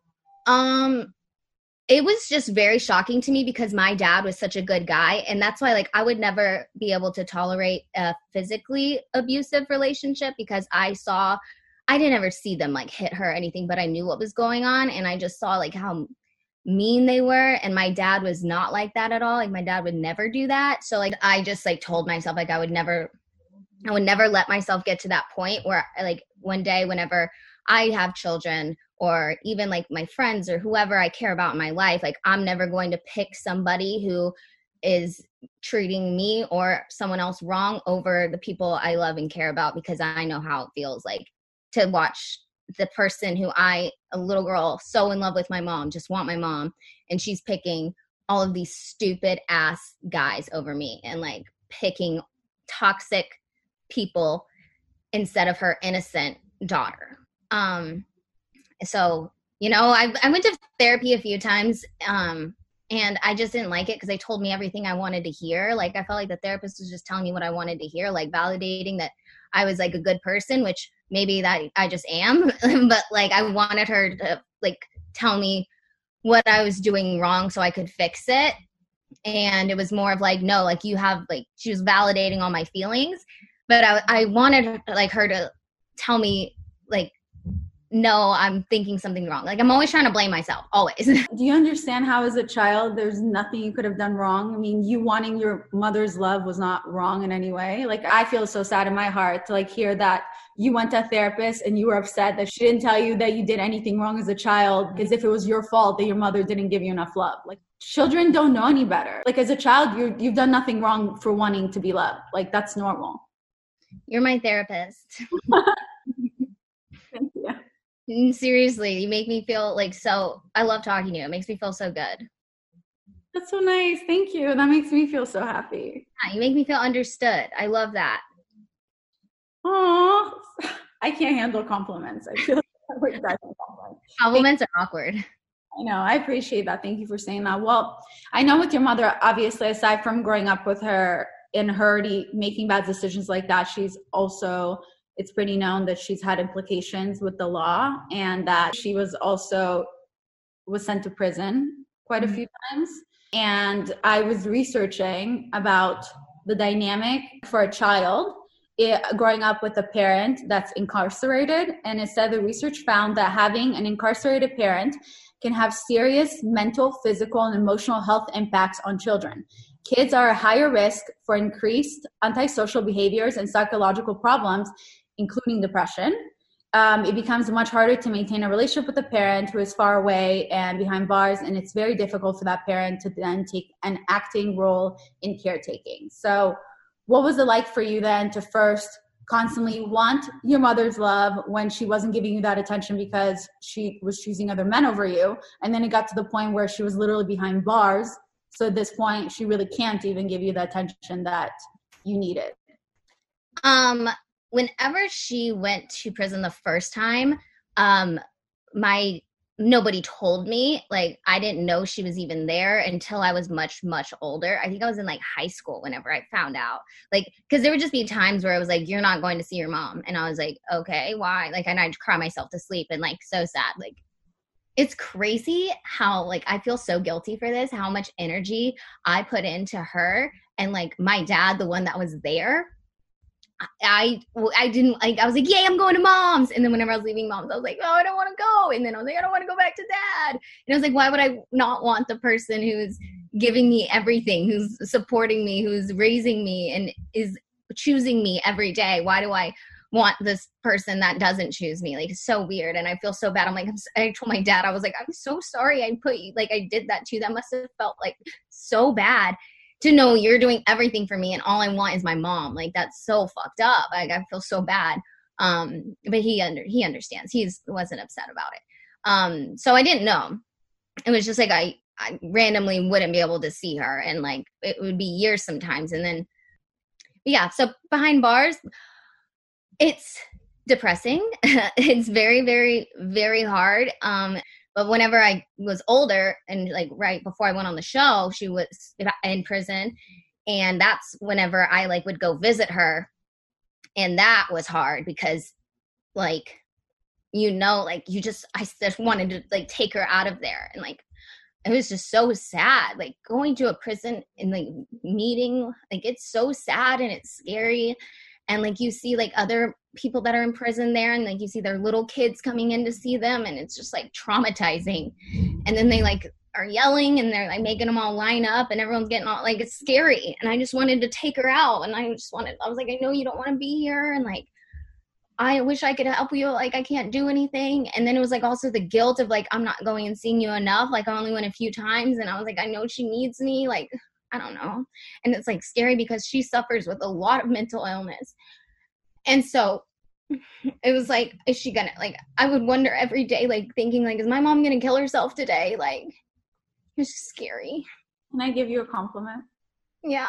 Um, it was just very shocking to me because my dad was such a good guy. And that's why, like, I would never be able to tolerate a physically abusive relationship because I saw, I didn't ever see them, like, hit her or anything, but I knew what was going on. And I just saw, like, how mean they were. And my dad was not like that at all. Like, my dad would never do that. So, like, I just, like, told myself, like, I would never, I would never let myself get to that point where, like, one day whenever I have children or even like my friends or whoever I care about in my life, like I'm never going to pick somebody who is treating me or someone else wrong over the people I love and care about because I know how it feels like to watch the person who I, a little girl, so in love with my mom, just want my mom, and she's picking all of these stupid ass guys over me and like picking toxic people instead of her innocent daughter. Um, So, you know, I I went to therapy a few times um, and I just didn't like it because they told me everything I wanted to hear. Like, I felt like the therapist was just telling me what I wanted to hear, like validating that I was like a good person, which maybe that I just am. But like, I wanted her to like tell me what I was doing wrong so I could fix it. And it was more of like, no, like you have like, she was validating all my feelings. But I, I wanted like her to tell me like, no, I'm thinking something wrong. Like I'm always trying to blame myself, always. Do you understand how as a child, there's nothing you could have done wrong? I mean, you wanting your mother's love was not wrong in any way. Like I feel so sad in my heart to like hear that you went to a therapist and you were upset that she didn't tell you that you did anything wrong as a child, as if it was your fault that your mother didn't give you enough love. Like children don't know any better. Like as a child, you're, you've done nothing wrong for wanting to be loved. Like that's normal. You're my therapist. Thank you. Seriously, you make me feel like so, I love talking to you. It makes me feel so good. That's so nice. Thank you. That makes me feel so happy. Yeah, you make me feel understood. I love that. Oh, I can't handle compliments. I feel Compliments are awkward. I know. I appreciate that. Thank you for saying that. Well, I know with your mother, obviously, aside from growing up with her and her making bad decisions like that, she's also, it's pretty known that she's had implications with the law, and that she was also was sent to prison quite a few times. And I was researching about the dynamic for a child it, growing up with a parent that's incarcerated. And it said the research found that having an incarcerated parent can have serious mental, physical, and emotional health impacts on children. Kids are at higher risk for increased antisocial behaviors and psychological problems, including depression. Um, it becomes much harder to maintain a relationship with a parent who is far away and behind bars, and it's very difficult for that parent to then take an acting role in caretaking. So what was it like for you then to first constantly want your mother's love when she wasn't giving you that attention because she was choosing other men over you? And then it got to the point where she was literally behind bars. So at this point, she really can't even give you the attention that you needed. Um, whenever she went to prison the first time, um, my nobody told me. Like, I didn't know she was even there until I was much, much older. I think I was in like high school whenever I found out. Like, because there would just be times where I was like, "You're not going to see your mom," and I was like, "Okay, why?" Like, and I'd cry myself to sleep and like so sad. Like, it's crazy how like I feel so guilty for this. How much energy I put into her, and like my dad, the one that was there. I I didn't like I was like, yay, I'm going to mom's. And then whenever I was leaving mom's, I was like, oh, I don't want to go. And then I was like, I don't want to go back to dad. And I was like, why would I not want the person who's giving me everything, who's supporting me, who's raising me and is choosing me every day? Why do I want this person that doesn't choose me? Like, it's so weird. And I feel so bad. I'm like, I'm, I told my dad, I was like, I'm so sorry I put you, like I did that to you. That must have felt like so bad. To know you're doing everything for me and all I want is my mom. Like, that's so fucked up. Like, I feel so bad. Um, but he under he understands. He's wasn't upset about it. Um, so I didn't know. It was just like I, I randomly wouldn't be able to see her, and like it would be years sometimes. And then yeah, so behind bars, it's depressing. It's very, very, very hard. Um But whenever I was older and like right before I went on the show, she was in prison. And that's whenever I like would go visit her. And that was hard because like, you know, like you just, I just wanted to like take her out of there. And like, it was just so sad, like going to a prison and like meeting, like it's so sad and it's scary. And like you see like other people that are in prison there, and like you see their little kids coming in to see them, and it's just like traumatizing. And then they like are yelling and they're like making them all line up, and everyone's getting all like, it's scary. And I just wanted to take her out, and I just wanted, I was like, I know you don't want to be here, and like I wish I could help you, like I can't do anything. And then it was like also the guilt of like, I'm not going and seeing you enough, like I only went a few times, and I was like, I know she needs me, like I don't know. And it's like scary because she suffers with a lot of mental illness. And so it was like, is she gonna, like, I would wonder every day, like thinking like, is my mom gonna kill herself today? Like, it's just scary. Can I give you a compliment? Yeah.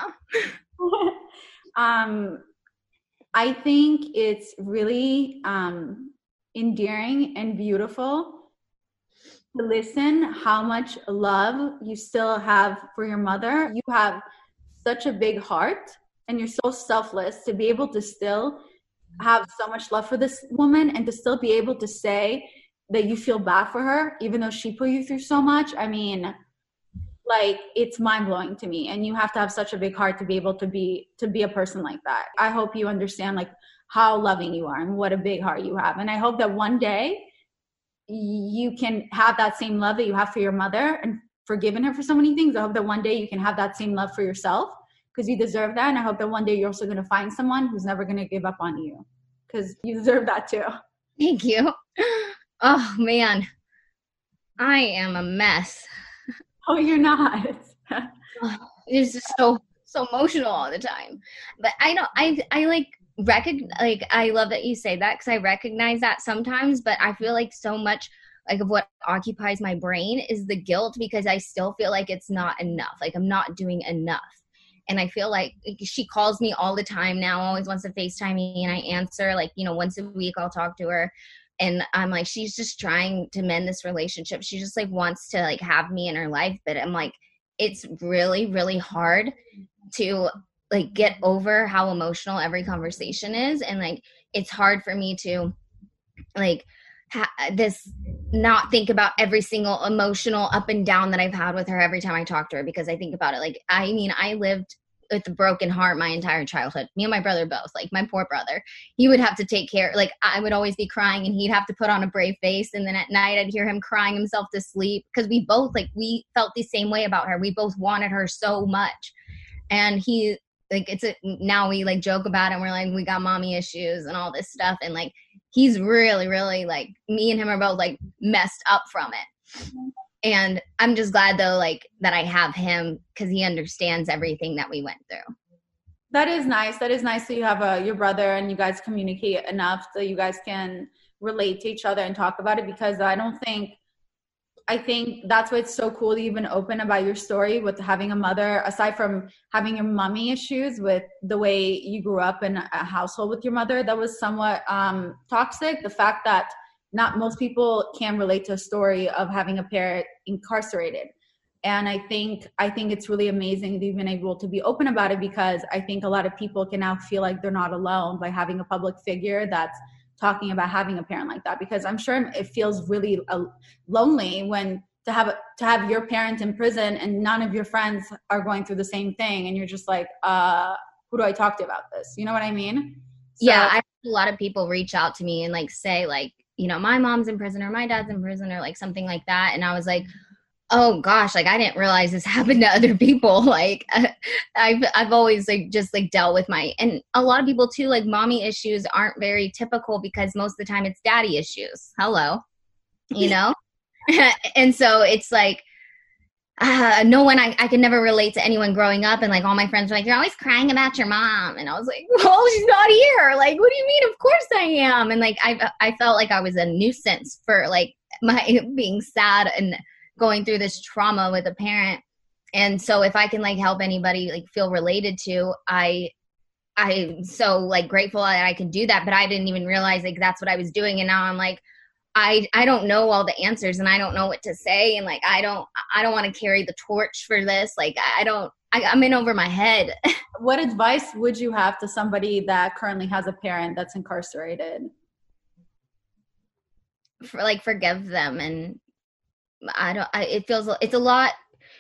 um, I think it's really um, endearing and beautiful to listen how much love you still have for your mother. You have such a big heart, and you're so selfless to be able to still have so much love for this woman, and to still be able to say that you feel bad for her, even though she put you through so much. I mean, like, it's mind-blowing to me. And you have to have such a big heart to be able to be, to be a person like that. I hope you understand like how loving you are and what a big heart you have. And I hope that one day you can have that same love that you have for your mother and forgiven her for so many things. I hope that one day you can have that same love for yourself, because you deserve that. And I hope that one day you're also going to find someone who's never going to give up on you, because you deserve that too. Thank you. Oh man, I am a mess. Oh, you're not. It's just so, so emotional all the time. But I don't, I, I like, recognize, like, I love that you say that, because I recognize that sometimes, but I feel like so much like of what occupies my brain is the guilt, because I still feel like it's not enough. Like I'm not doing enough. And I feel like she calls me all the time now, always wants to FaceTime me, and I answer like, you know, once a week I'll talk to her. And I'm like, she's just trying to mend this relationship. She just like wants to like have me in her life. But I'm like, it's really, really hard to like get over how emotional every conversation is. And like, it's hard for me to like ha- this not think about every single emotional up and down that I've had with her every time I talk to her, because I think about it. Like, I mean, I lived with a broken heart my entire childhood. Me and my brother both. Like, my poor brother, he would have to take care. Like, I would always be crying and he'd have to put on a brave face. And then at night I'd hear him crying himself to sleep, because we both like we felt the same way about her. We both wanted her so much. And he like it's a now we like joke about it and we're like, we got mommy issues and all this stuff. And like, he's really, really like, me and him are both like messed up from it. And I'm just glad though, like that I have him, because he understands everything that we went through. That is nice. That is nice that you have a, your brother and you guys communicate enough that you guys can relate to each other and talk about it, because I don't think, I think that's why it's so cool to even open about your story with having a mother, aside from having your mommy issues with the way you grew up in a household with your mother that was somewhat um, toxic. The fact that not most people can relate to a story of having a parent incarcerated. And I think, I think it's really amazing that you've been able to be open about it, because I think a lot of people can now feel like they're not alone by having a public figure that's talking about having a parent like that. Because I'm sure it feels really uh, lonely when to have a, to have your parent in prison and none of your friends are going through the same thing, and you're just like, uh, who do I talk to about this? You know what I mean? So, yeah, I had a lot of people reach out to me and like say like, you know, my mom's in prison or my dad's in prison or like something like that. And I was like, oh gosh, like I didn't realize this happened to other people. Like I've, I've always like just like dealt with my, and a lot of people too, like mommy issues aren't very typical, because most of the time it's daddy issues. Hello, you know? And so it's like, uh, no one, I, I could never relate to anyone growing up. And like all my friends were like, you're always crying about your mom. And I was like, well, she's not here. Like, what do you mean? Of course I am. And like, I, I felt like I was a nuisance for like my being sad and going through this trauma with a parent. And so if I can like help anybody like feel related to, I, I'm so like grateful that I can do that, but I didn't even realize like that's what I was doing. And now I'm like, I, I don't know all the answers and I don't know what to say. And like, I don't, I don't want to carry the torch for this. Like, I don't, I, I'm in over my head. What advice would you have to somebody that currently has a parent that's incarcerated? For like, forgive them. And I don't, I, it feels, it's a lot.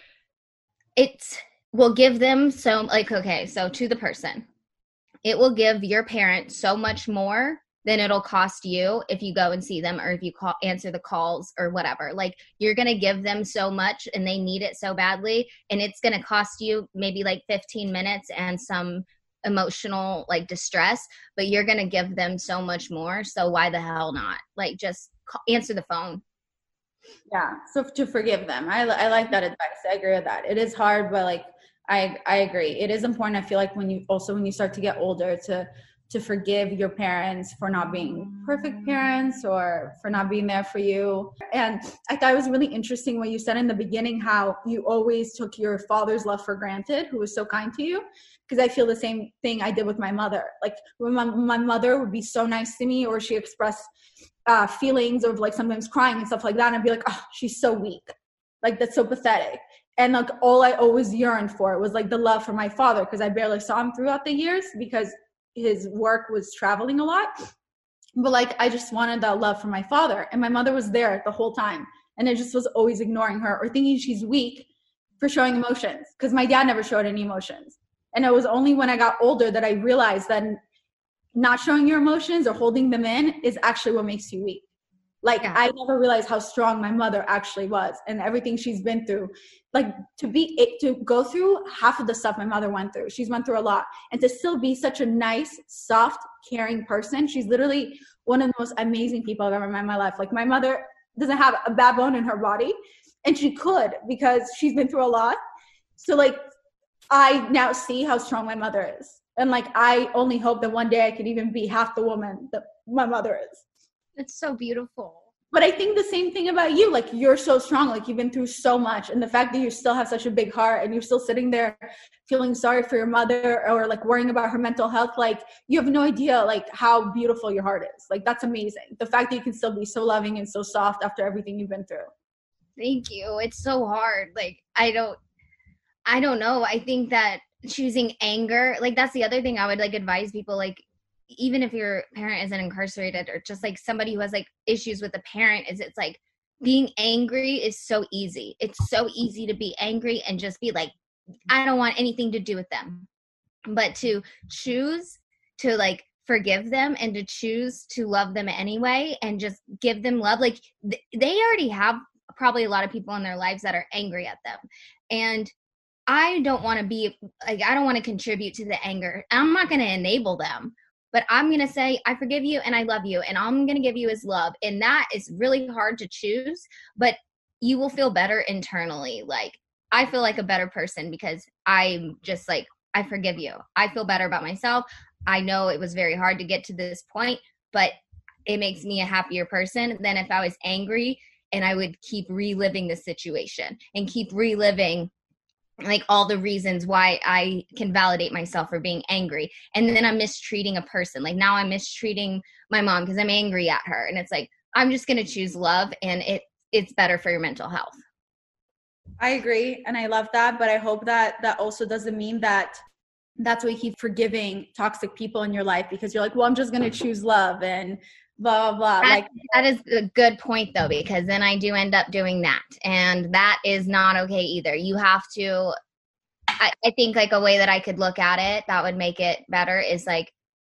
It will give them so like, okay, so to the person, it will give your parent so much more than it'll cost you if you go and see them, or if you call, answer the calls or whatever. Like, you're going to give them so much and they need it so badly. And it's going to cost you maybe like fifteen minutes and some emotional like distress, but you're going to give them so much more. So why the hell not? Like, just call, answer the phone. Yeah. So to forgive them. I, I like that advice. I agree with that. It is hard, but like, I, I agree. It is important. I feel like when you also, when you start to get older, to, to forgive your parents for not being perfect parents or for not being there for you. And I thought it was really interesting what you said in the beginning, how you always took your father's love for granted, who was so kind to you. Because I feel the same thing I did with my mother. Like, when my, my mother would be so nice to me, or she expressed uh, feelings of like sometimes crying and stuff like that, and I'd be like, oh, she's so weak. Like, that's so pathetic. And like, all I always yearned for was like the love for my father, because I barely saw him throughout the years because his work was traveling a lot. But like, I just wanted that love from my father, and my mother was there the whole time. And I just was always ignoring her or thinking she's weak for showing emotions, because my dad never showed any emotions. And it was only when I got older that I realized that not showing your emotions or holding them in is actually what makes you weak. Like, yeah. I never realized how strong my mother actually was, and everything she's been through. Like, to be, to go through half of the stuff my mother went through, she's went through a lot, and to still be such a nice, soft, caring person. She's literally one of the most amazing people I've ever met in my life. Like, my mother doesn't have a bad bone in her body, and she could, because she's been through a lot. So like, I now see how strong my mother is. And like, I only hope that one day I could even be half the woman that my mother is. It's so beautiful. But I think the same thing about you. Like, you're so strong. Like, you've been through so much. And the fact that you still have such a big heart and you're still sitting there feeling sorry for your mother or like worrying about her mental health, like, you have no idea like how beautiful your heart is. Like, that's amazing. The fact that you can still be so loving and so soft after everything you've been through. Thank you. It's so hard. Like, I don't, I don't know. I think that choosing anger, like, that's the other thing I would like advise people, like, even if your parent isn't incarcerated or just like somebody who has like issues with a parent, is it's like being angry is so easy. It's so easy to be angry and just be like, I don't want anything to do with them. But to choose to like forgive them and to choose to love them anyway and just give them love. Like th- they already have probably a lot of people in their lives that are angry at them. And I don't want to be like, I don't want to contribute to the anger. I'm not going to enable them. But I'm going to say, I forgive you and I love you and all I'm going to give you is love. And that is really hard to choose, but you will feel better internally. Like, I feel like a better person because I'm just like, I forgive you. I feel better about myself. I know it was very hard to get to this point, but it makes me a happier person than if I was angry and I would keep reliving the situation and keep reliving like all the reasons why I can validate myself for being angry. And then I'm mistreating a person. Like now I'm mistreating my mom because I'm angry at her. And it's like, I'm just going to choose love and it it's better for your mental health. I agree. And I love that. But I hope that that also doesn't mean that that's why you keep forgiving toxic people in your life because you're like, well, I'm just going to choose love and blah, blah, blah. That, like that is a good point though, because then I do end up doing that. And that is not okay either. You have to, I, I think like a way that I could look at it that would make it better is like,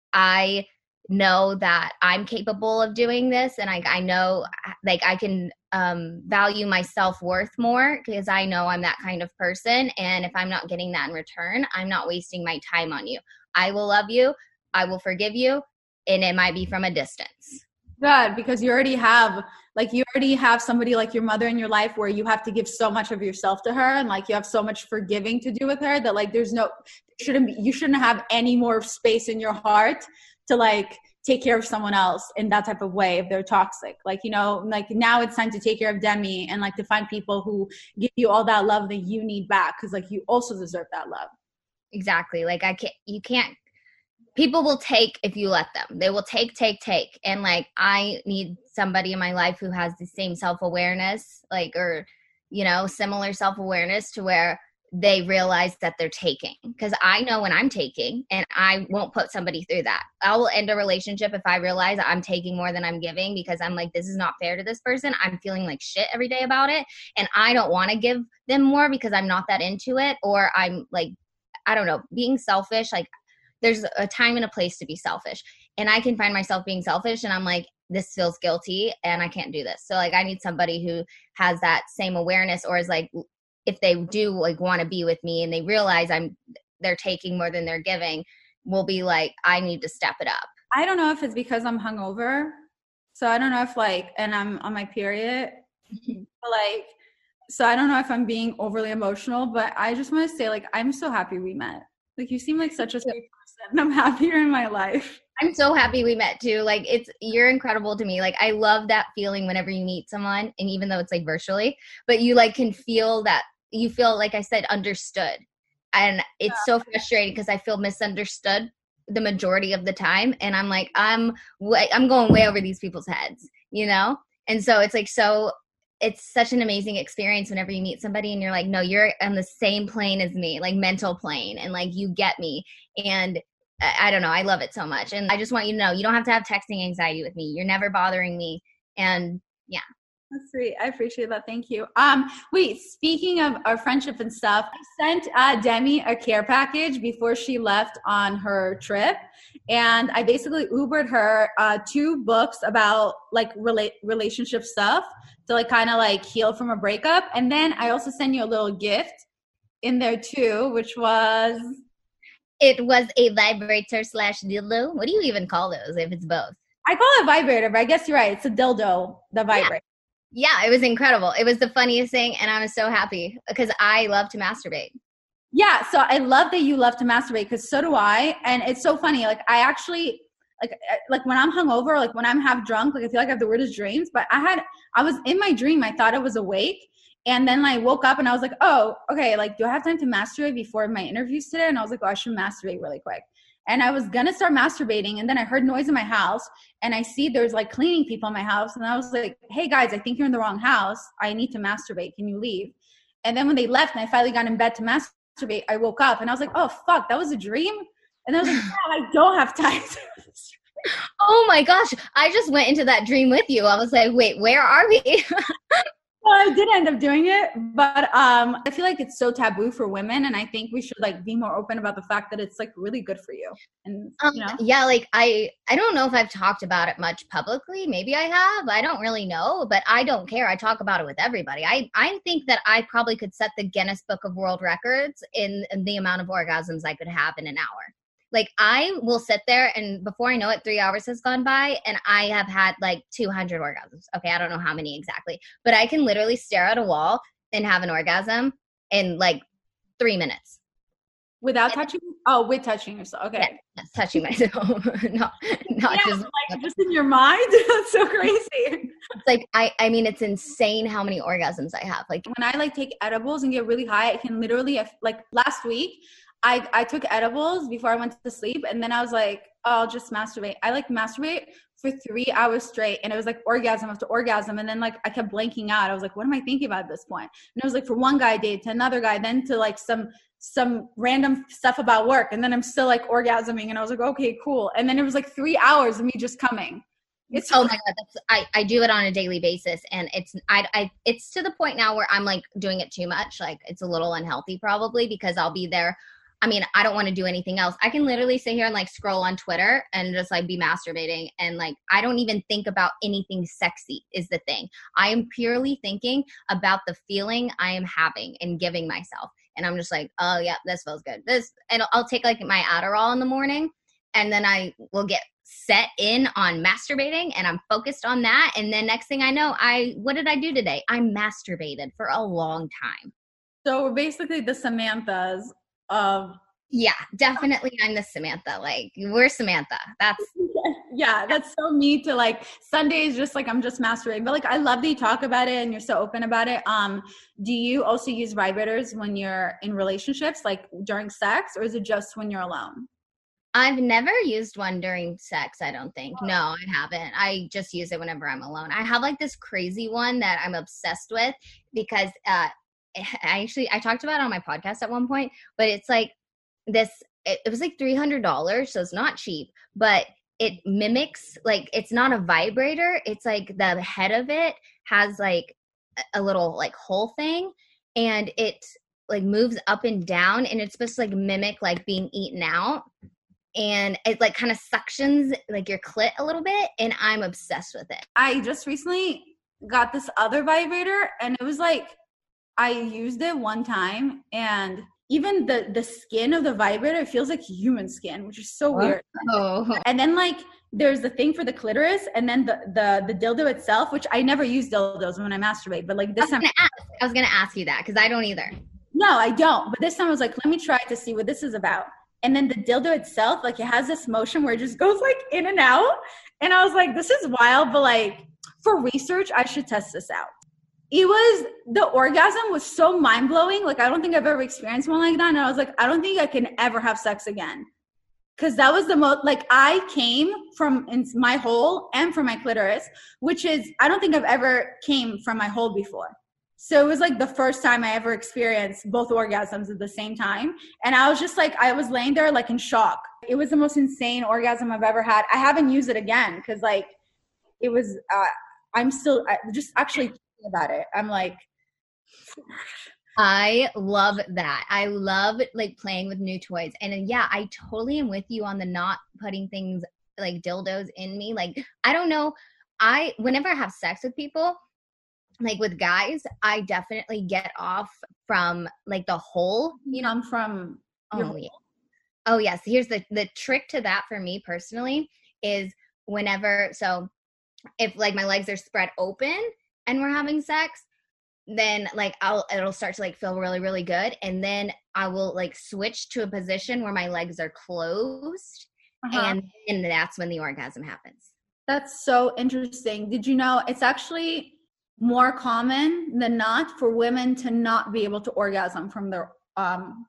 I know that I'm capable of doing this. And I, I know like I can um, value my self-worth more because I know I'm that kind of person. And if I'm not getting that in return, I'm not wasting my time on you. I will love you. I will forgive you. And it might be from a distance. Good, because you already have, like, you already have somebody like your mother in your life where you have to give so much of yourself to her and, like, you have so much forgiving to do with her that, like, there's no, shouldn't be, you shouldn't have any more space in your heart to, like, take care of someone else in that type of way if they're toxic. Like, you know, like, now it's time to take care of Demi and, like, to find people who give you all that love that you need back because, like, you also deserve that love. Exactly. Like, I can't, you can't, people will take if you let them. They will take, take, take. And like, I need somebody in my life who has the same self-awareness, like, or, you know, similar self-awareness to where they realize that they're taking. Because I know when I'm taking and I won't put somebody through that. I will end a relationship if I realize I'm taking more than I'm giving because I'm like, this is not fair to this person. I'm feeling like shit every day about it. And I don't want to give them more because I'm not that into it. Or I'm like, I don't know, being selfish, like, there's a time and a place to be selfish. And I can find myself being selfish and I'm like, this feels guilty and I can't do this. So like, I need somebody who has that same awareness or is like, if they do like want to be with me and they realize I'm, they're taking more than they're giving, will be like, I need to step it up. I don't know if it's because I'm hungover. So I don't know if like, and I'm on my period, but like, so I don't know if I'm being overly emotional, but I just want to say like, I'm so happy we met. Like, you seem like such a sweet person and I'm happier in my life. I'm so happy we met too. Like, it's, you're incredible to me. Like, I love that feeling whenever you meet someone and even though it's like virtually, but you like can feel that you feel, like I said, understood. And it's yeah. so frustrating because I feel misunderstood the majority of the time. And I'm like, I'm, way, I'm going way over these people's heads, you know? And so it's like, so it's such an amazing experience whenever you meet somebody and you're like, no, you're on the same plane as me, like mental plane. And like, you get me. And I, I don't know. I love it so much. And I just want you to know, you don't have to have texting anxiety with me. You're never bothering me. And yeah. That's sweet. I appreciate that. Thank you. Um, wait, speaking of our friendship and stuff, I sent uh, Demi a care package before she left on her trip. And I basically Ubered her uh, two books about like rela- relationship stuff to like kind of like heal from a breakup. And then I also sent you a little gift in there too, which was... It was a vibrator slash dildo. What do you even call those if it's both? I call it vibrator, but I guess you're right. It's a dildo, the vibrator. Yeah. Yeah, it was incredible. It was the funniest thing, and I was so happy because I love to masturbate. Yeah, so I love that you love to masturbate because so do I, and it's so funny. Like, I actually, like uh, like when I'm hungover, like when I'm half drunk, like I feel like I have the weirdest dreams. But I had I was in my dream, I thought I was awake. And then I woke up and I was like, oh, okay, like, do I have time to masturbate before my interviews today? And I was like, oh, I should masturbate really quick. And I was going to start masturbating. And then I heard noise in my house. And I see there's like cleaning people in my house. And I was like, hey, guys, I think you're in the wrong house. I need to masturbate. Can you leave? And then when they left and I finally got in bed to masturbate, I woke up and I was like, oh, fuck, that was a dream? And I was like, yeah, I don't have time to Oh my gosh. I just went into that dream with you. I was like, wait, where are we? Well, I did end up doing it, but um, I feel like it's so taboo for women, and I think we should like be more open about the fact that it's like really good for you. And um, you know, yeah, like I, I don't know if I've talked about it much publicly. Maybe I have. I don't really know, but I don't care. I talk about it with everybody. I, I think that I probably could set the Guinness Book of World Records in, in the amount of orgasms I could have in an hour. Like I will sit there and before I know it, three hours has gone by and I have had like two hundred orgasms. Okay. I don't know how many exactly, but I can literally stare at a wall and have an orgasm in like three minutes. Without and, touching? Oh, with touching yourself. Okay. Yeah, yes, touching myself. not not yeah, just like just in your mind. That's so crazy. It's like I, I mean, it's insane how many orgasms I have. Like when I like take edibles and get really high, I can literally like last week I, I took edibles before I went to sleep and then I was like, oh, I'll just masturbate. I like masturbate for three hours straight and it was like orgasm after orgasm. And then like I kept blanking out. I was like, what am I thinking about at this point? And it was like for one guy I dated to another guy, then to like some some random stuff about work. And then I'm still like orgasming and I was like, okay, cool. And then it was like three hours of me just coming. It's oh my god, that's I, I do it on a daily basis and it's I I it's to the point now where I'm like doing it too much. Like it's a little unhealthy probably because I'll be there. I mean, I don't want to do anything else. I can literally sit here and like scroll on Twitter and just like be masturbating. And like, I don't even think about anything sexy is the thing. I am purely thinking about the feeling I am having and giving myself. And I'm just like, oh yeah, this feels good. This, and I'll take like my Adderall in the morning and then I will get set in on masturbating and I'm focused on that. And then next thing I know, I, what did I do today? I masturbated for a long time. So we're basically the Samanthas of yeah, definitely I'm the Samantha. Like we're Samantha. That's yeah, that's so me to like Sunday is just like I'm just masturbating. But like I love that you talk about it and you're so open about it. Um, do you also use vibrators when you're in relationships, like during sex, or is it just when you're alone? I've never used one during sex, I don't think. No, I haven't. I just use it whenever I'm alone. I have like this crazy one that I'm obsessed with because uh I actually, I talked about it on my podcast at one point, but it's like this, it, it was like three hundred dollars. So it's not cheap, but it mimics, like, it's not a vibrator. It's like the head of it has like a little like hole thing and it like moves up and down and it's supposed to like mimic like being eaten out. And it like kind of suctions like your clit a little bit. And I'm obsessed with it. I just recently got this other vibrator and it was like, I used it one time and even the, the skin of the vibrator feels like human skin, which is so weird. Oh. And then like there's the thing for the clitoris and then the, the, the dildo itself, which I never use dildos when I masturbate, but like this I was time. Gonna ask, I was going to ask you that because I don't either. No, I don't. But this time I was like, let me try to see what this is about. And then the dildo itself, like it has this motion where it just goes like in and out. And I was like, this is wild, but like for research, I should test this out. It was, the orgasm was so mind-blowing. Like, I don't think I've ever experienced one like that. And I was like, I don't think I can ever have sex again. Because that was the most, like, I came from in my hole and from my clitoris, which is, I don't think I've ever came from my hole before. So it was like the first time I ever experienced both orgasms at the same time. And I was just like, I was laying there like in shock. It was the most insane orgasm I've ever had. I haven't used it again because like, it was, uh, I'm still I just actually about it. I'm like, I love that. I love like playing with new toys. And yeah, I totally am with you on the not putting things like dildos in me. Like, I don't know. I, whenever I have sex with people, like with guys, I definitely get off from like the hole, you know, I'm from, oh yeah. Oh yes. Here's the, the trick to that for me personally is whenever, so if like my legs are spread open and we're having sex, then like I'll, it'll start to like feel really, really good. And then I will like switch to a position where my legs are closed Uh-huh. And and that's when the orgasm happens. That's so interesting. Did you know it's actually more common than not for women to not be able to orgasm from their um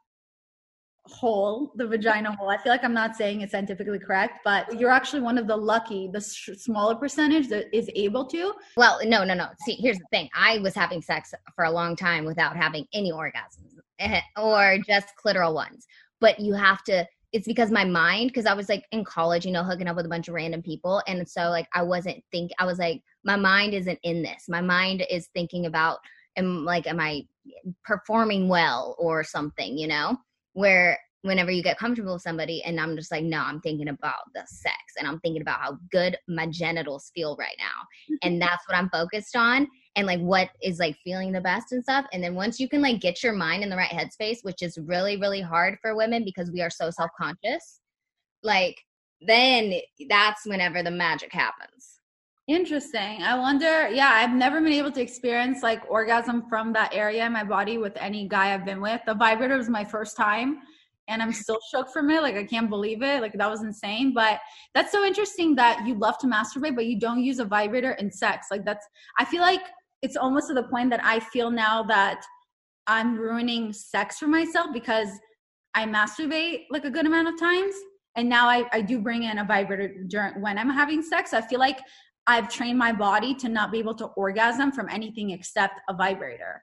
hole, the vagina hole. I feel like I'm not saying it scientifically correct, but you're actually one of the lucky, the sh- smaller percentage that is able to. Well, no, no, no. See, here's the thing. I was having sex for a long time without having any orgasms or just clitoral ones. But you have to, it's because my mind, because I was like in college, you know, hooking up with a bunch of random people. And so like, I wasn't think, I was like, my mind isn't in this. My mind is thinking about, am like, am I performing well or something, you know? Where whenever you get comfortable with somebody and I'm just like, no, I'm thinking about the sex and I'm thinking about how good my genitals feel right now. And that's what I'm focused on and like what is like feeling the best and stuff. And then once you can like get your mind in the right headspace, which is really, really hard for women because we are so self-conscious, like then that's whenever the magic happens. Interesting. I wonder, yeah, I've never been able to experience like orgasm from that area in my body with any guy I've been with. The vibrator was my first time and I'm still shook from it. Like I can't believe it. Like that was insane. But that's so interesting that you love to masturbate, but you don't use a vibrator in sex. Like that's, I feel like it's almost to the point that I feel now that I'm ruining sex for myself because I masturbate like a good amount of times. And now I, I do bring in a vibrator during when I'm having sex. I feel like I've trained my body to not be able to orgasm from anything except a vibrator.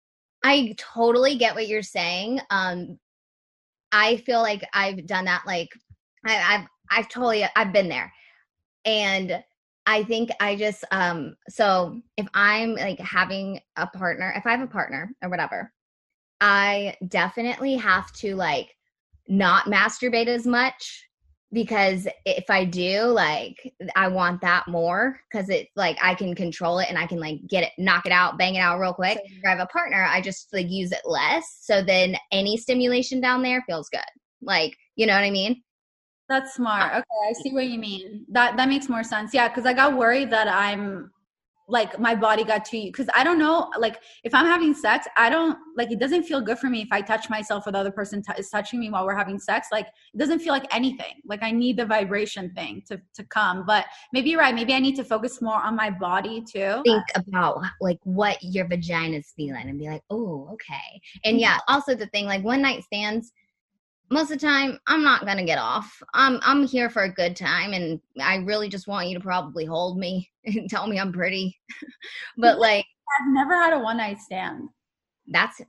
I totally get what you're saying. Um, I feel like I've done that. Like I, I've, I've totally, I've been there. And I think I just, um, so if I'm like having a partner, if I have a partner or whatever, I definitely have to like not masturbate as much. Because if I do, like, I want that more because it, like, I can control it and I can, like, get it, knock it out, bang it out real quick. If I have a partner, I just, like, use it less. So then any stimulation down there feels good. Like, you know what I mean? That's smart. Okay, I see what you mean. That that makes more sense. Yeah, because I got worried that I'm like my body got too because I don't know, like if I'm having sex, I don't like it doesn't feel good for me if I touch myself or the other person t- is touching me while we're having sex. Like it doesn't feel like anything. Like I need the vibration thing to to come. But maybe you're right. Maybe I need to focus more on my body too. Think about like what your vagina's feeling and be like, oh, okay. And yeah, also the thing like one night stands. Most of the time, I'm not gonna get off. I'm I'm here for a good time, and I really just want you to probably hold me and tell me I'm pretty. But like, I've never had a one night stand. That's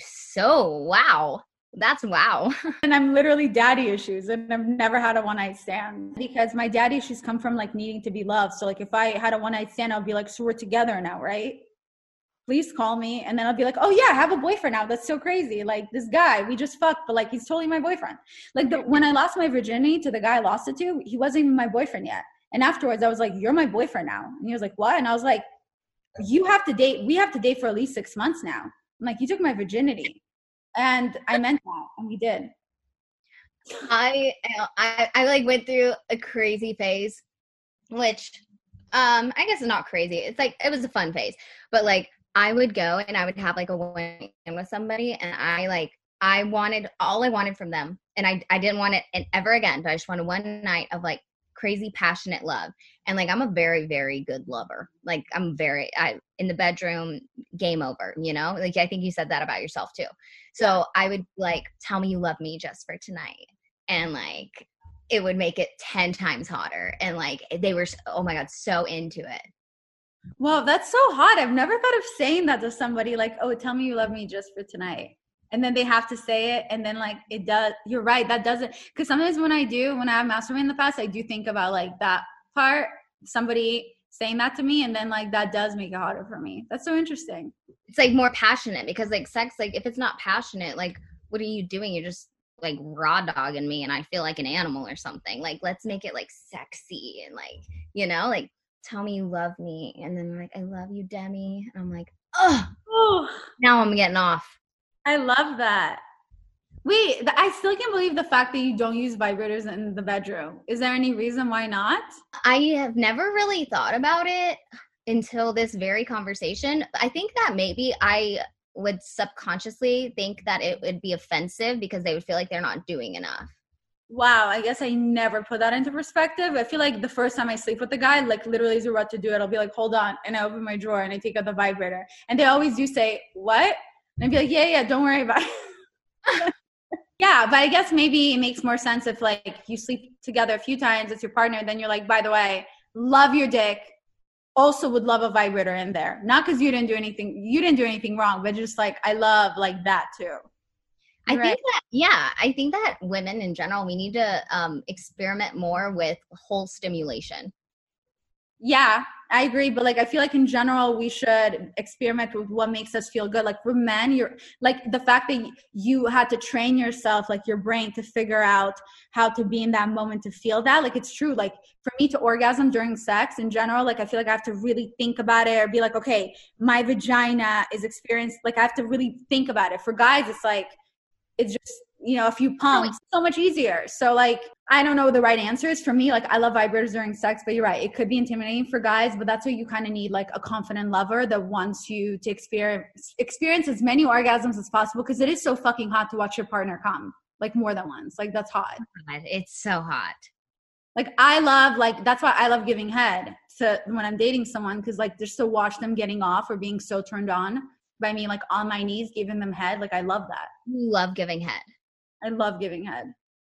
so wow. That's wow. And I'm literally daddy issues, and I've never had a one night stand because my daddy issues come from like needing to be loved. So like if I had a one night stand, I'll be like, so we're together now, right? Please call me. And then I'll be like, oh yeah, I have a boyfriend now. That's so crazy. Like this guy, we just fucked, but like, he's totally my boyfriend. Like the, when I lost my virginity to the guy I lost it to, he wasn't even my boyfriend yet. And afterwards I was like, you're my boyfriend now. And he was like, what? And I was like, you have to date. We have to date for at least six months now. I'm like, you took my virginity. And I meant that. And we did. I, I, I like went through a crazy phase, which um, I guess is not crazy. It's like, it was a fun phase, but like, I would go and I would have like a one with somebody and I like, I wanted, all I wanted from them and I, I didn't want it ever again, but I just wanted one night of like crazy passionate love. And like, I'm a very, very good lover. Like I'm very, I, in the bedroom, game over, you know, like, I think you said that about yourself too. So I would like, tell me you love me just for tonight. And like, it would make it ten times hotter. And like, they were, oh my God, so into it. Well, that's so hot. I've never thought of saying that to somebody like, oh, tell me you love me just for tonight. And then they have to say it. And then like, it does, you're right. That doesn't, because sometimes when I do, when I have masturbated in the past, I do think about like that part, somebody saying that to me. And then like, that does make it harder for me. That's so interesting. It's like more passionate because like sex, like if it's not passionate, like what are you doing? You're just like raw dogging me and I feel like an animal or something. Like, let's make it like sexy and like, you know, like, tell me you love me. And then like, I love you, Demi. And I'm like, oh, oh, now I'm getting off. I love that. Wait, I still can't believe the fact that you don't use vibrators in the bedroom. Is there any reason why not? I have never really thought about it until this very conversation. I think that maybe I would subconsciously think that it would be offensive because they would feel like they're not doing enough. Wow, I guess I never put that into perspective. I feel like the first time I sleep with a guy, like literally as we're about to do it, I'll be like, hold on. And I open my drawer and I take out the vibrator. And they always do say, what? And I'd be like, yeah, yeah, don't worry about it. Yeah, but I guess maybe it makes more sense if like you sleep together a few times, it's your partner, then you're like, by the way, love your dick. Also would love a vibrator in there. Not because you didn't do anything, you didn't do anything wrong, but just like I love like that too. I Right. think that, yeah, I think that women in general, we need to um, experiment more with whole stimulation. Yeah, I agree. But like, I feel like in general, we should experiment with what makes us feel good. Like for men, you're like the fact that you had to train yourself, like your brain to figure out how to be in that moment to feel that. Like, it's true. Like for me to orgasm during sex in general, like I feel like I have to really think about it or be like, okay, my vagina is experienced. Like I have to really think about it. For guys, it's like, it's just, you know, a few pumps, so much easier. So like, I don't know what the right answer is for me. Like I love vibrators during sex, but you're right. It could be intimidating for guys, but that's why you kind of need like a confident lover that wants you to experience, experience as many orgasms as possible. Cause it is so fucking hot to watch your partner come like more than once. Like that's hot. It's so hot. Like I love, like, that's why I love giving head to when I'm dating someone. Cause like just to watch them getting off or being so turned on by me, like on my knees, giving them head. Like I love that. You love giving head. I love giving head.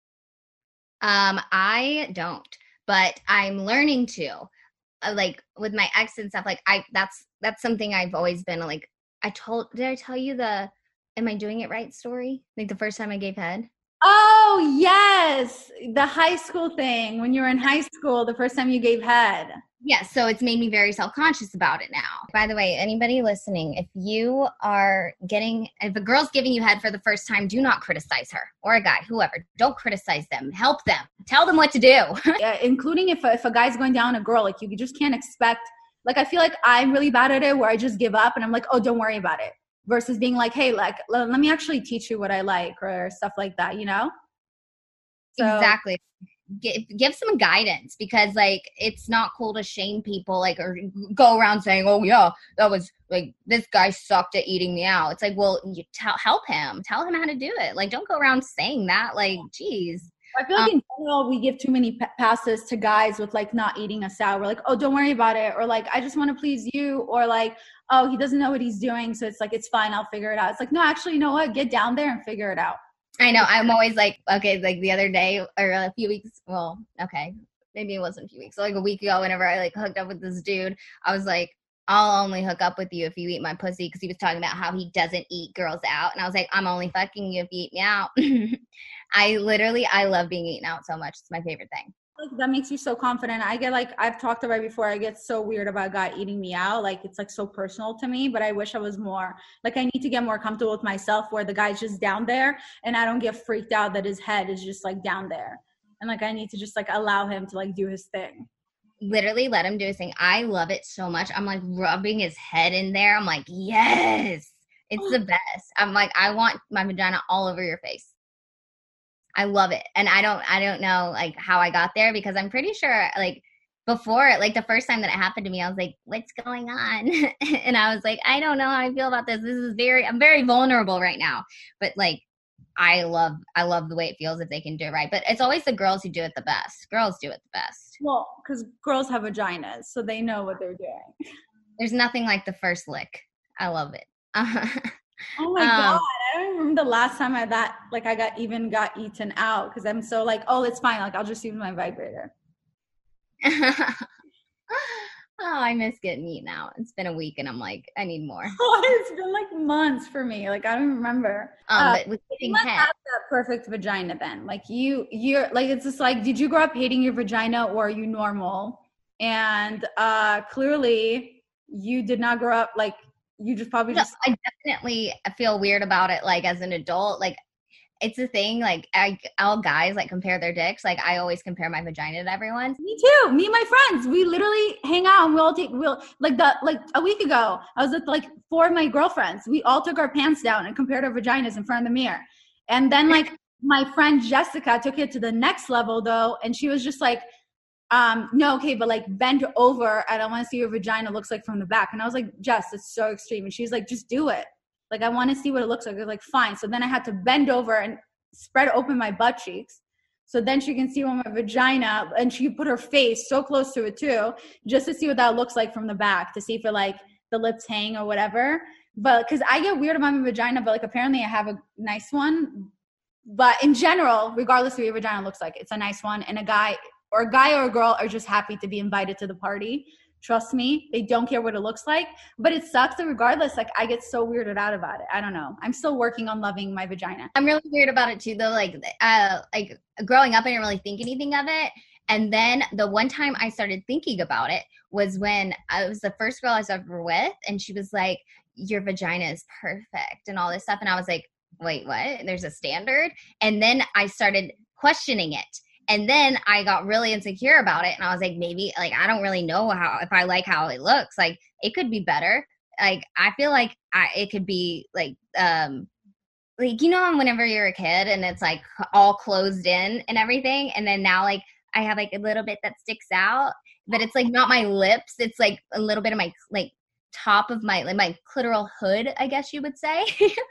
Um, I don't, but I'm learning to. Uh, like with my ex and stuff. Like I, that's that's something I've always been like. I told. Did I tell you the "Am I doing it right" story? Like the first time I gave head. Oh yes, the high school thing. When you were in high school, the first time you gave head. Yeah, so it's made me very self-conscious about it now. By the way, anybody listening, if you are getting, if a girl's giving you head for the first time, do not criticize her or a guy, whoever. Don't criticize them. Help them. Tell them what to do. Yeah, including if a, if a guy's going down a girl, like you just can't expect, like I feel like I'm really bad at it where I just give up and I'm like, oh, don't worry about it. Versus being like, hey, like, let, let me actually teach you what I like or stuff like that, you know? So, exactly. Give, give some guidance because like it's not cool to shame people like or go around saying, oh yeah, that was like this guy sucked at eating me out. It's like, well, you tell help him tell him how to do it. Like don't go around saying that. Like geez, I feel like um, in general we give too many p- passes to guys with like not eating us out. We're like, oh, don't worry about it, or like I just want to please you, or like, oh, he doesn't know what he's doing, so it's like it's fine, I'll figure it out. It's like, no, actually, you know what, get down there and figure it out. I know. I'm always like, okay, like the other day or a few weeks. Well, okay, maybe it wasn't a few weeks. So like a week ago, whenever I like hooked up with this dude, I was like, I'll only hook up with you if you eat my pussy because he was talking about how he doesn't eat girls out. And I was like, I'm only fucking you if you eat me out. I literally, I love being eaten out so much. It's my favorite thing. Like, that makes you so confident. I get like, I've talked about it before, I get so weird about a guy eating me out. Like it's like so personal to me, but I wish I was more, like I need to get more comfortable with myself where the guy's just down there and I don't get freaked out that his head is just like down there. And like, I need to just like allow him to like do his thing. Literally let him do his thing. I love it so much. I'm like rubbing his head in there. I'm like, yes, it's the best. I'm like, I want my vagina all over your face. I love it. And I don't, I don't know like how I got there because I'm pretty sure like before, like the first time that it happened to me, I was like, what's going on? And I was like, I don't know how I feel about this. This is very, I'm very vulnerable right now. But like, I love, I love the way it feels if they can do it right. But it's always the girls who do it the best. Girls do it the best. Well, because girls have vaginas, so they know what they're doing. There's nothing like the first lick. I love it. Oh my um, God. I don't remember the last time I that like I got even got eaten out because I'm so like, oh, it's fine. Like I'll just use my vibrator. Oh, I miss getting eaten out. It's been a week and I'm like, I need more. Oh, it's been like months for me. Like I don't remember. Um, uh, but with getting head. Have that perfect vagina then. Like you, you're like, it's just like, did you grow up hating your vagina or are you normal? And uh, clearly you did not grow up like, you just probably no, just I definitely feel weird about it like as an adult. Like it's a thing, like I, all guys like compare their dicks. Like I always compare my vagina to everyone's. Me too. Me and my friends, we literally hang out and we all take we'll like the like a week ago I was with like four of my girlfriends. We all took our pants down and compared our vaginas in front of the mirror. And then like my friend Jessica took it to the next level though, and she was just like, Um, no, okay, but like bend over and I want to see your vagina looks like from the back. And I was like, Jess, it's so extreme. And she's like, just do it. Like, I want to see what it looks like. I was like, fine. So then I had to bend over and spread open my butt cheeks So then she can see my vagina, and she put her face so close to it too, just to see what that looks like from the back, to see if it like the lips hang or whatever. But because I get weird about my vagina, but like apparently I have a nice one. But in general, regardless of what your vagina looks like, it's a nice one. And a guy or a guy or a girl are just happy to be invited to the party. Trust me, they don't care what it looks like. But it sucks that regardless, like I get so weirded out about it. I don't know. I'm still working on loving my vagina. I'm really weird about it too, though. Like, uh, like growing up, I didn't really think anything of it. And then the one time I started thinking about it was when I was the first girl I was ever with, and she was like, "Your vagina is perfect," and all this stuff. And I was like, "Wait, what? There's a standard?" And then I started questioning it. And then I got really insecure about it. And I was like, maybe, like, I don't really know how, if I like how it looks. Like, it could be better. Like, I feel like I, it could be, like, um, like, you know, whenever you're a kid and it's, like, all closed in and everything. And then now, like, I have, like, a little bit that sticks out. But it's, like, not my lips. It's, like, a little bit of my, like, top of my, like, my clitoral hood, I guess you would say.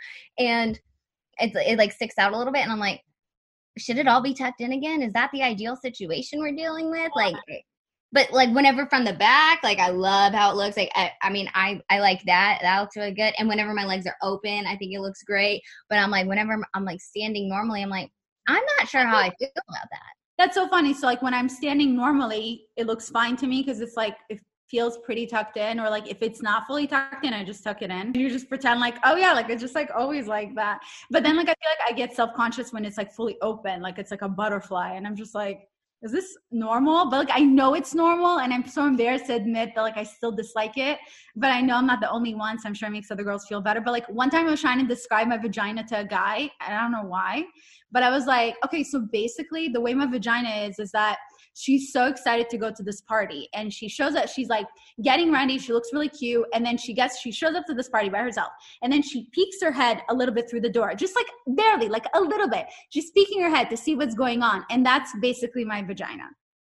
And it's, it, like, sticks out a little bit. And I'm like, should it all be tucked in again? Is that the ideal situation we're dealing with? Like, but like whenever from the back, like I love how it looks. Like, I, I mean, I, I like that. That looks really good. And whenever my legs are open, I think it looks great. But I'm like, whenever I'm, I'm like standing normally, I'm like, I'm not sure how I feel about that. That's so funny. So like when I'm standing normally, it looks fine to me because it's like, it feels pretty tucked in, or like if it's not fully tucked in, I just tuck it in. You just pretend like, oh yeah, like it's just like always like that. But then like I feel like I get self-conscious when it's like fully open, like it's like a butterfly, and I'm just like, is this normal? But like I know it's normal, and I'm so embarrassed to admit that like I still dislike it. But I know I'm not the only one, so I'm sure it makes other girls feel better. But like one time I was trying to describe my vagina to a guy, and I don't know why, but I was like, okay, so basically the way my vagina is is that she's so excited to go to this party, and she shows up, she's like getting ready, she looks really cute, and then she gets she shows up to this party by herself, and then she peeks her head a little bit through the door, just like barely, like a little bit, she's peeking her head to see what's going on. And that's basically my vagina.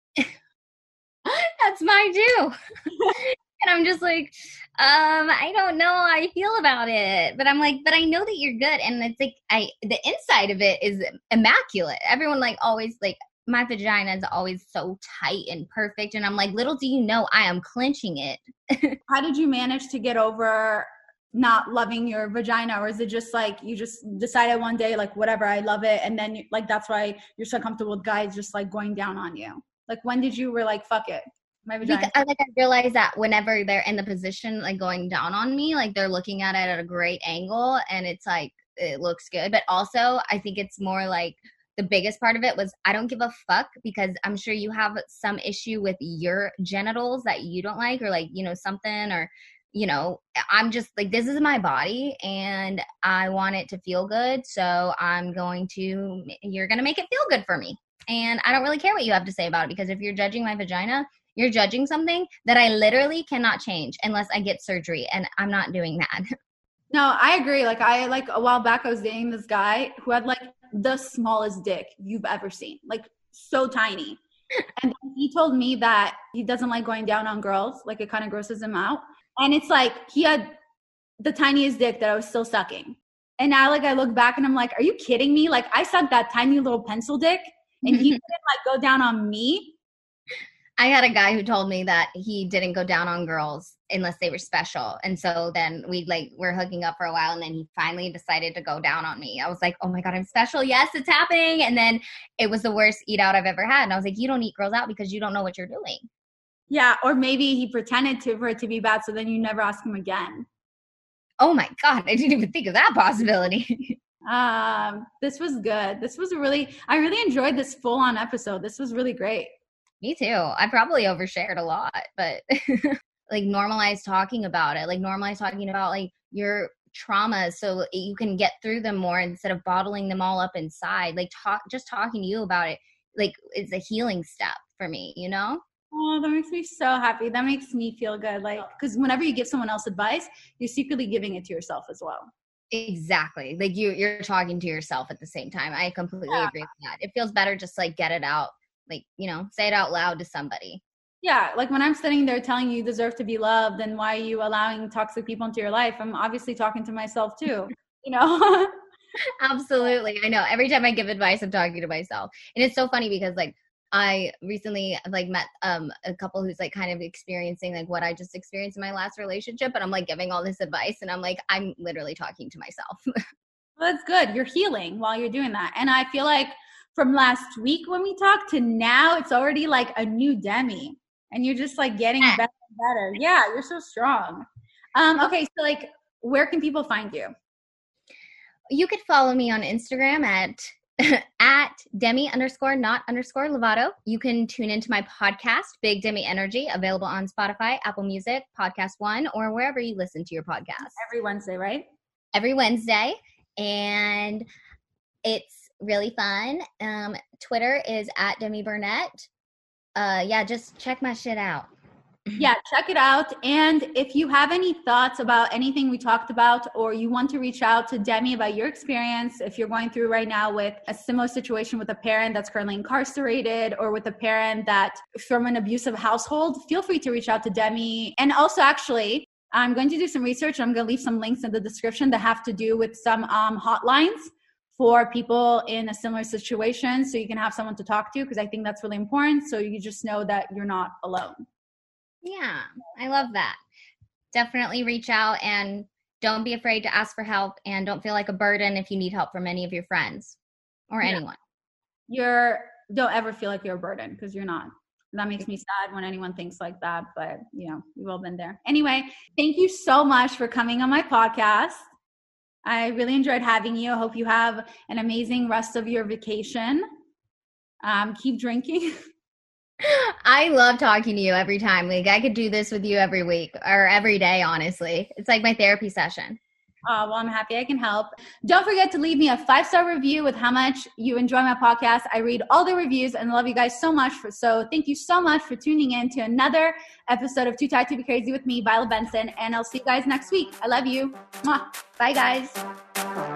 That's mine too. And I'm just like, um, I don't know how I feel about it. But I'm like, but I know that you're good. And it's like, I, the inside of it is immaculate. Everyone like always like, my vagina is always so tight and perfect. And I'm like, little do you know, I am clenching it. How did you manage to get over not loving your vagina? Or is it just like, you just decided one day, like, whatever, I love it. And then you, like, that's why you're so comfortable with guys just like going down on you. Like, when did you were like, fuck it, my vagina? Because I, like, I realize that whenever they're in the position, like going down on me, like they're looking at it at a great angle, and it's like, it looks good. But also I think it's more like, the biggest part of it was I don't give a fuck, because I'm sure you have some issue with your genitals that you don't like, or like, you know, something, or, you know, I'm just like, this is my body and I want it to feel good. So I'm going to, you're going to make it feel good for me. And I don't really care what you have to say about it, because if you're judging my vagina, you're judging something that I literally cannot change unless I get surgery. And I'm not doing that. No, I agree. Like I, like a while back, I was dating this guy who had like the smallest dick you've ever seen, like so tiny. And then he told me that he doesn't like going down on girls, like it kind of grosses him out. And it's like he had the tiniest dick that I was still sucking. And now like I look back and I'm like, are you kidding me? Like I sucked that tiny little pencil dick, and he didn't like go down on me. I had a guy who told me that he didn't go down on girls unless they were special. And so then we like, we're hooking up for a while, and then he finally decided to go down on me. I was like, oh my God, I'm special. Yes, it's happening. And then it was the worst eat out I've ever had. And I was like, you don't eat girls out because you don't know what you're doing. Yeah. Or maybe he pretended to for it to be bad, so then you never ask him again. Oh my God, I didn't even think of that possibility. um, this was good. This was really, I really enjoyed this full on episode. This was really great. Me too. I probably overshared a lot, but like normalize talking about it, like normalize talking about like your traumas so you can get through them more instead of bottling them all up inside. Like talk, just talking to you about it, like it's a healing step for me, you know? Oh, that makes me so happy. That makes me feel good. Like, because whenever you give someone else advice, you're secretly giving it to yourself as well. Exactly. Like you, you're talking to yourself at the same time. I completely Yeah. agree with that. It feels better just like get it out. Like, you know, say it out loud to somebody. Yeah, like when I'm sitting there telling you you deserve to be loved, and why are you allowing toxic people into your life? I'm obviously talking to myself too, you know? Absolutely. I know. Every time I give advice, I'm talking to myself. And it's so funny because like I recently like met um a couple who's like kind of experiencing like what I just experienced in my last relationship, and I'm like giving all this advice and I'm like, I'm literally talking to myself. Well, that's good. You're healing while you're doing that. And I feel like from last week when we talked to now, it's already like a new Demi. And you're just like getting better and better. Yeah, you're so strong. Um, okay, so like where can people find you? You could follow me on Instagram at at Demi underscore not underscore Lovato. You can tune into my podcast, Big Demi Energy, available on Spotify, Apple Music, Podcast One, or wherever you listen to your podcast. Every Wednesday, right? Every Wednesday. And it's really fun. Um, Twitter is at Demi Burnett. Uh, yeah, just check my shit out. Yeah, check it out. And if you have any thoughts about anything we talked about, or you want to reach out to Demi about your experience, if you're going through right now with a similar situation with a parent that's currently incarcerated, or with a parent that from an abusive household, feel free to reach out to Demi. And also, actually, I'm going to do some research. I'm going to leave some links in the description that have to do with some um, hotlines for people in a similar situation, so you can have someone to talk to, because I think that's really important. So you just know that you're not alone. Yeah, I love that. Definitely reach out and don't be afraid to ask for help, and don't feel like a burden if you need help from any of your friends or yeah. anyone. You're don't ever feel like you're a burden, because you're not. That makes me sad when anyone thinks like that, but you know, we've all been there. Anyway, thank you so much for coming on my podcast. I really enjoyed having you. I hope you have an amazing rest of your vacation. Um, keep drinking. I love talking to you every time. Like I could do this with you every week or every day, honestly. It's like my therapy session. Oh, well, I'm happy I can help. Don't forget to leave me a five-star review with how much you enjoy my podcast. I read all the reviews and love you guys so much. For, so thank you so much for tuning in to another episode of Too Tired to Be Crazy with me, Violet Benson. And I'll see you guys next week. I love you. Mwah. Bye, guys.